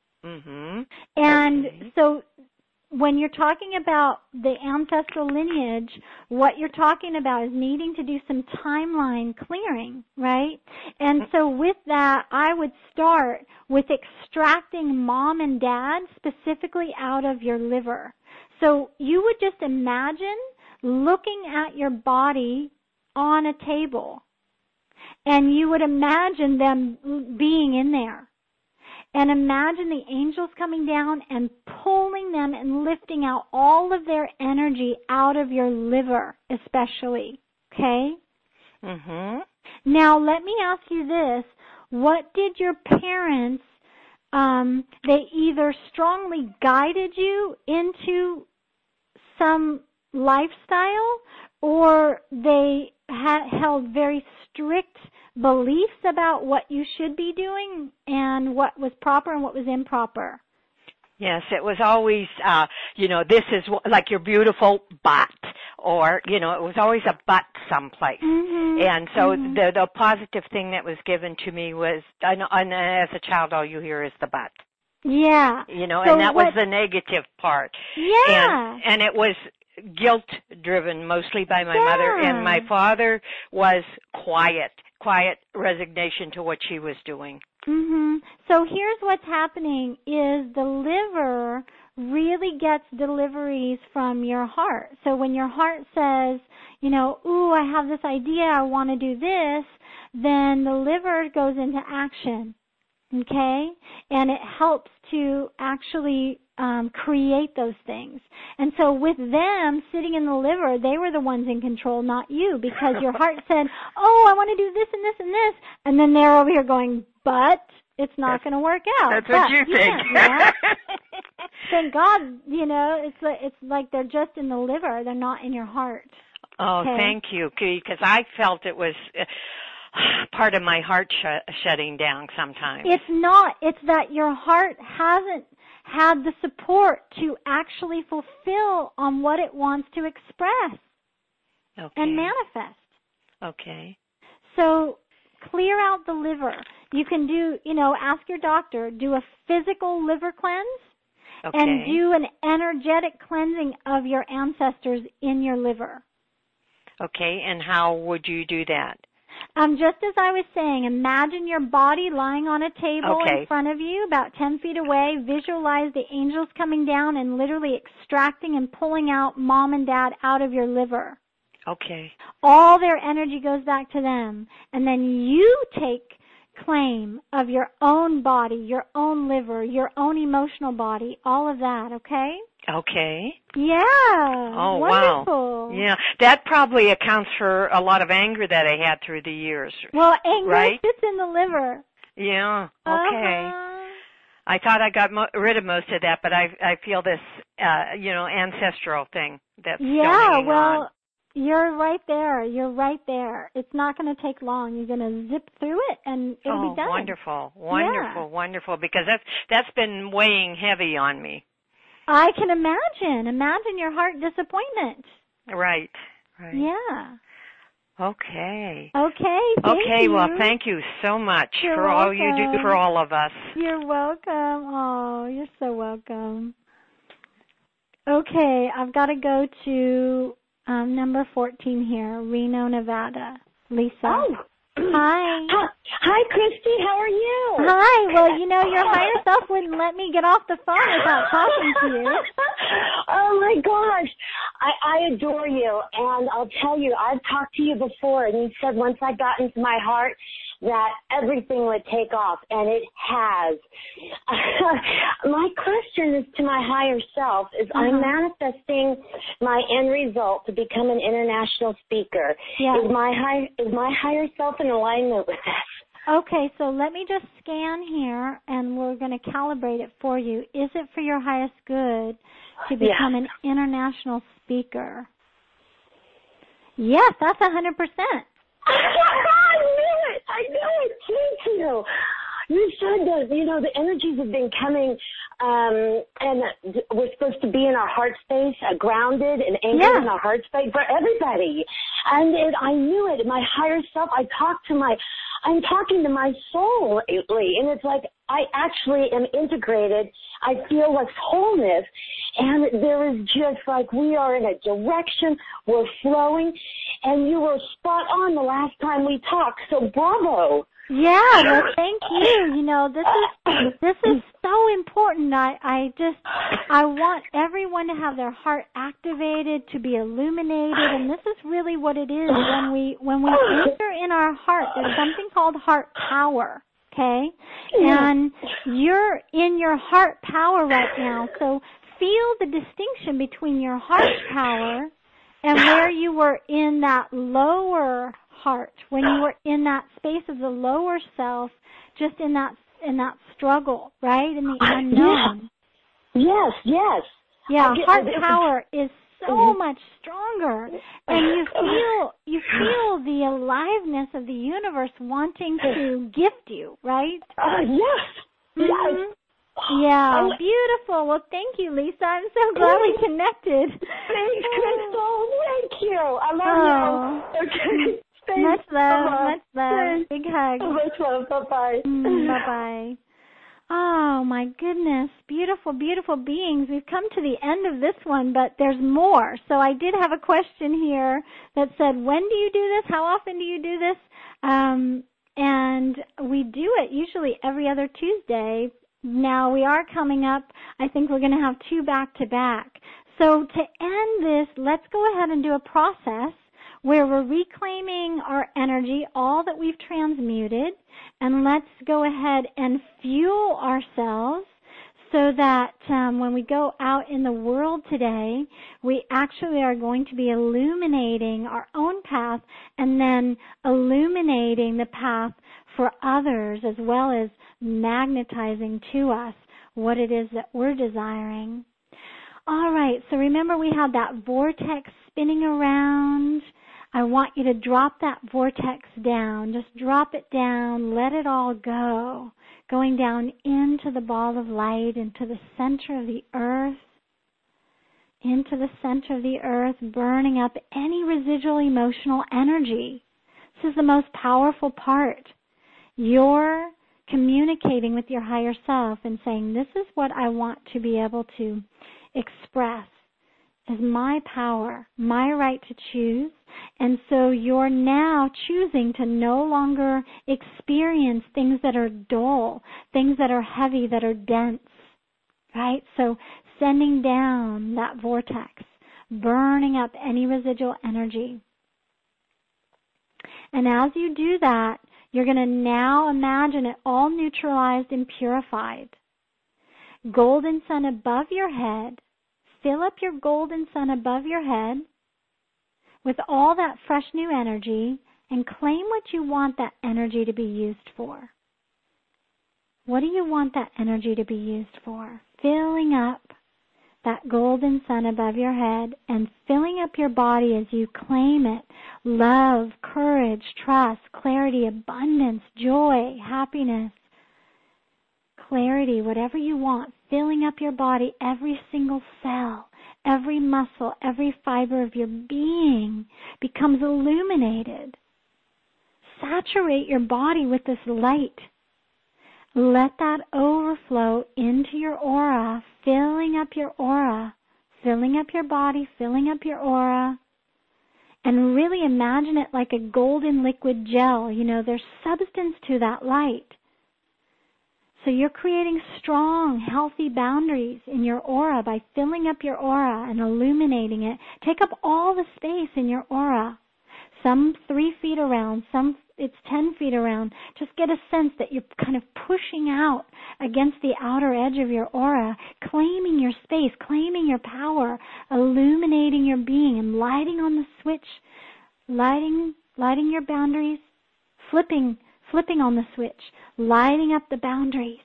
And so when you're talking about the ancestral lineage, what you're talking about is needing to do some timeline clearing, right? And so with that, I would start with extracting mom and dad specifically out of your liver. So you would just imagine looking at your body on a table, and you would imagine them being in there. And imagine the angels coming down and pulling them and lifting out all of their energy out of your liver, especially. Okay? Now, let me ask you this. What did your parents, they either strongly guided you into some lifestyle, or they held very strict beliefs about what you should be doing and what was proper and what was improper? Yes, it was always, this is like your beautiful butt, or, it was always a butt someplace. And so the positive thing that was given to me was, and as a child, all you hear is the butt. Yeah. And that was the negative part. Yeah. And it was guilt-driven mostly by my mother, and my father was quiet resignation to what she was doing. So here's what's happening is the liver really gets deliveries from your heart. So when your heart says, ooh, I have this idea, I want to do this, then the liver goes into action. Okay? And it helps to actually create those things. And so with them sitting in the liver, they were the ones in control, not you, because your heart said, oh, I want to do this and this and this. And then they're over here going, but it's not going to work out. That's what you think. Thank God, it's like they're just in the liver. They're not in your heart. Oh, okay? Thank you, because I felt it was part of my heart shutting down sometimes. It's not. It's that your heart hasn't had the support to actually fulfill on what it wants to express and manifest. Okay. So clear out the liver. You can do, ask your doctor, do a physical liver cleanse and do an energetic cleansing of your ancestors in your liver. Okay, and how would you do that? Just as I was saying, imagine your body lying on a table in front of you, about 10 feet away. Visualize the angels coming down and literally extracting and pulling out mom and dad out of your liver. Okay. All their energy goes back to them. And then you take claim of your own body, your own liver, your own emotional body, all of that, okay? Okay. Yeah. Oh, wonderful. Wow. Yeah. That probably accounts for a lot of anger that I had through the years. Well, anger sits in the liver. Yeah. Okay. I thought I got rid of most of that, but I feel this, ancestral thing that's still hanging on. You're right there. You're right there. It's not going to take long. You're going to zip through it, and it'll be done. Wonderful, because that's been weighing heavy on me. I can imagine. Imagine your heart disappointment. Right. Yeah. Okay. Thank you. Well, thank you so much for all you do for all of us. You're welcome. Oh, you're so welcome. Okay, I've got to go to number 14 here, Reno, Nevada. Lisa. Oh. Hi. Hi, Christy. How are you? Hi. Well, your higher self wouldn't let me get off the phone without talking to you. Oh, my gosh. I adore you. And I'll tell you, I've talked to you before, and you said once I got into my heart, that everything would take off, and it has. My question is to my higher self, is I'm manifesting my end result to become an international speaker. Yeah. Is my higher self in alignment with this? Okay, so let me just scan here, and we're going to calibrate it for you. Is it for your highest good to become an international speaker? Yes, that's 100%. I knew it. Thank you. You said that, the energies have been coming, and we're supposed to be in our heart space, grounded and anchored in our heart space for everybody. And I knew it. My higher self, I'm talking to my soul lately, and it's like I actually am integrated. I feel like wholeness, and there is just like we are in a direction, we're flowing, and you were spot on the last time we talked, so bravo. Yeah, well, thank you. This is so important. I want everyone to have their heart activated, to be illuminated, and this is really what it is when we enter in our heart. There's something called heart power. Okay? And you're in your heart power right now, so feel the distinction between your heart power and where you were in that lower heart, when you were in that space of the lower self, just in that struggle, right? In the unknown. Yes. Yeah, heart power is so much stronger, and you feel the aliveness of the universe wanting to gift you, right? Yes. Yeah, beautiful. Well, thank you, Lisa. I'm so glad we connected. Thanks, Crystal. Thank you. I love you. Okay. Much love. Big hug. Much love. Bye-bye. Bye-bye. Oh, my goodness. Beautiful, beautiful beings. We've come to the end of this one, but there's more. So I did have a question here that said, when do you do this? How often do you do this? And we do it usually every other Tuesday. Now, we are coming up. I think we're going to have 2 back-to-back. So to end this, let's go ahead and do a process where we're reclaiming our energy, all that we've transmuted, and let's go ahead and fuel ourselves so that when we go out in the world today, we actually are going to be illuminating our own path and then illuminating the path for others, as well as magnetizing to us what it is that we're desiring. All right, so remember we have that vortex spinning around. I want you to drop that vortex down. Just drop it down. Let it all go. Going down into the ball of light, into the center of the earth. Into the center of the earth, burning up any residual emotional energy. This is the most powerful part. You're communicating with your higher self and saying, this is what I want to be able to express as my power, my right to choose. And so you're now choosing to no longer experience things that are dull, things that are heavy, that are dense, right? So sending down that vortex, burning up any residual energy. And as you do that, you're going to now imagine it all neutralized and purified. Golden sun above your head. Fill up your golden sun above your head with all that fresh new energy and claim what you want that energy to be used for. What do you want that energy to be used for? Filling up that golden sun above your head and filling up your body as you claim it. Love, courage, trust, clarity, abundance, joy, happiness, clarity, whatever you want, filling up your body, every single cell, every muscle, every fiber of your being becomes illuminated. Saturate your body with this light. Let that overflow into your aura, filling up your aura, filling up your body, filling up your aura. And really imagine it like a golden liquid gel. You know, there's substance to that light. So you're creating strong, healthy boundaries in your aura by filling up your aura and illuminating it. Take up all the space in your aura. Some 3 feet around, some it's 10 feet around. Just get a sense that you're kind of pushing out against the outer edge of your aura, claiming your space, claiming your power, illuminating your being, and lighting on the switch, lighting your boundaries, flipping on the switch, lighting up the boundaries.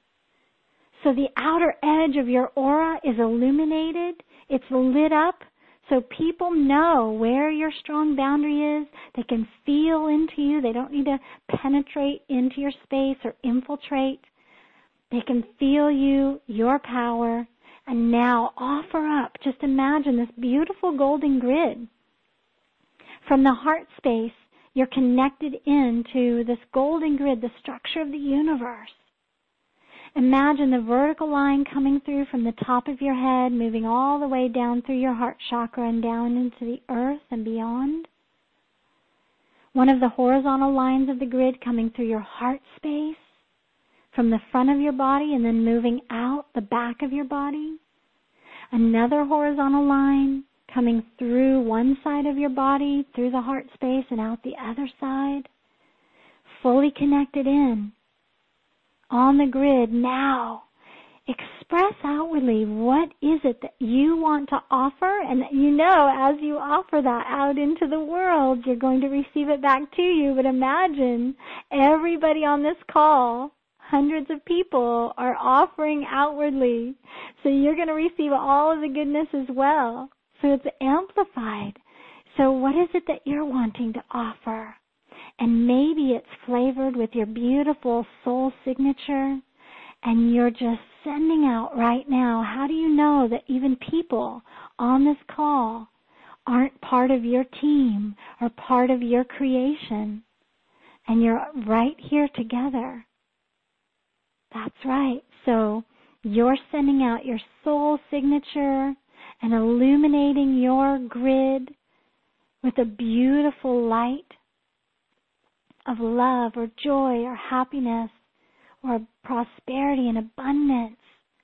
So the outer edge of your aura is illuminated, it's lit up, so people know where your strong boundary is. They can feel into you. They don't need to penetrate into your space or infiltrate. They can feel you, your power, and now offer up. Just imagine this beautiful golden grid. From the heart space, you're connected into this golden grid, the structure of the universe. Imagine the vertical line coming through from the top of your head, moving all the way down through your heart chakra and down into the earth and beyond. One of the horizontal lines of the grid coming through your heart space, from the front of your body and then moving out the back of your body. Another horizontal line coming through one side of your body, through the heart space and out the other side. Fully connected in. On the grid now, express outwardly what is it that you want to offer, and that you know as you offer that out into the world, you're going to receive it back to you. But imagine everybody on this call, hundreds of people, are offering outwardly. So you're going to receive all of the goodness as well. So it's amplified. So what is it that you're wanting to offer? And maybe it's flavored with your beautiful soul signature, and you're just sending out right now. How do you know that even people on this call aren't part of your team or part of your creation? And you're right here together. That's right. So you're sending out your soul signature and illuminating your grid with a beautiful light of love or joy or happiness or prosperity and abundance.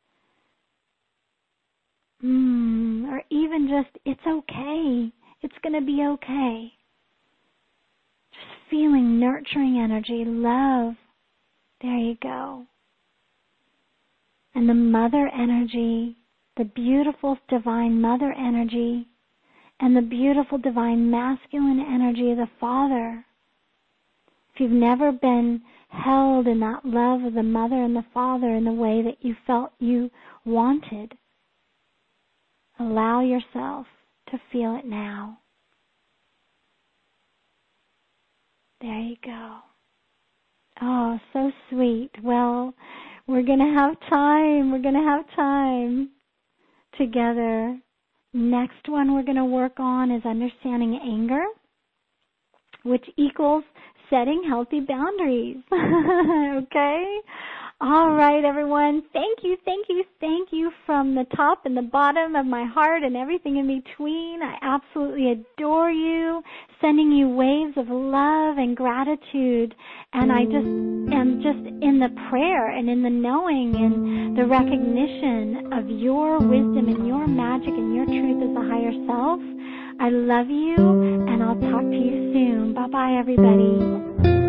Or even just, it's okay. It's going to be okay. Just feeling nurturing energy, love. There you go. And the mother energy, the beautiful divine mother energy, and the beautiful divine masculine energy of the Father. If you've never been held in that love of the mother and the father in the way that you felt you wanted, allow yourself to feel it now. There you go. Oh, so sweet. Well, we're going to have time. We're going to have time together. Next one we're going to work on is understanding anger, which equals setting healthy boundaries. Okay? All right, everyone. Thank you, thank you, thank you from the top and the bottom of my heart and everything in between. I absolutely adore you, sending you waves of love and gratitude. And I just am just in the prayer and in the knowing and the recognition of your wisdom and your magic and your truth as the higher self. I love you, and I'll talk to you soon. Bye-bye, everybody.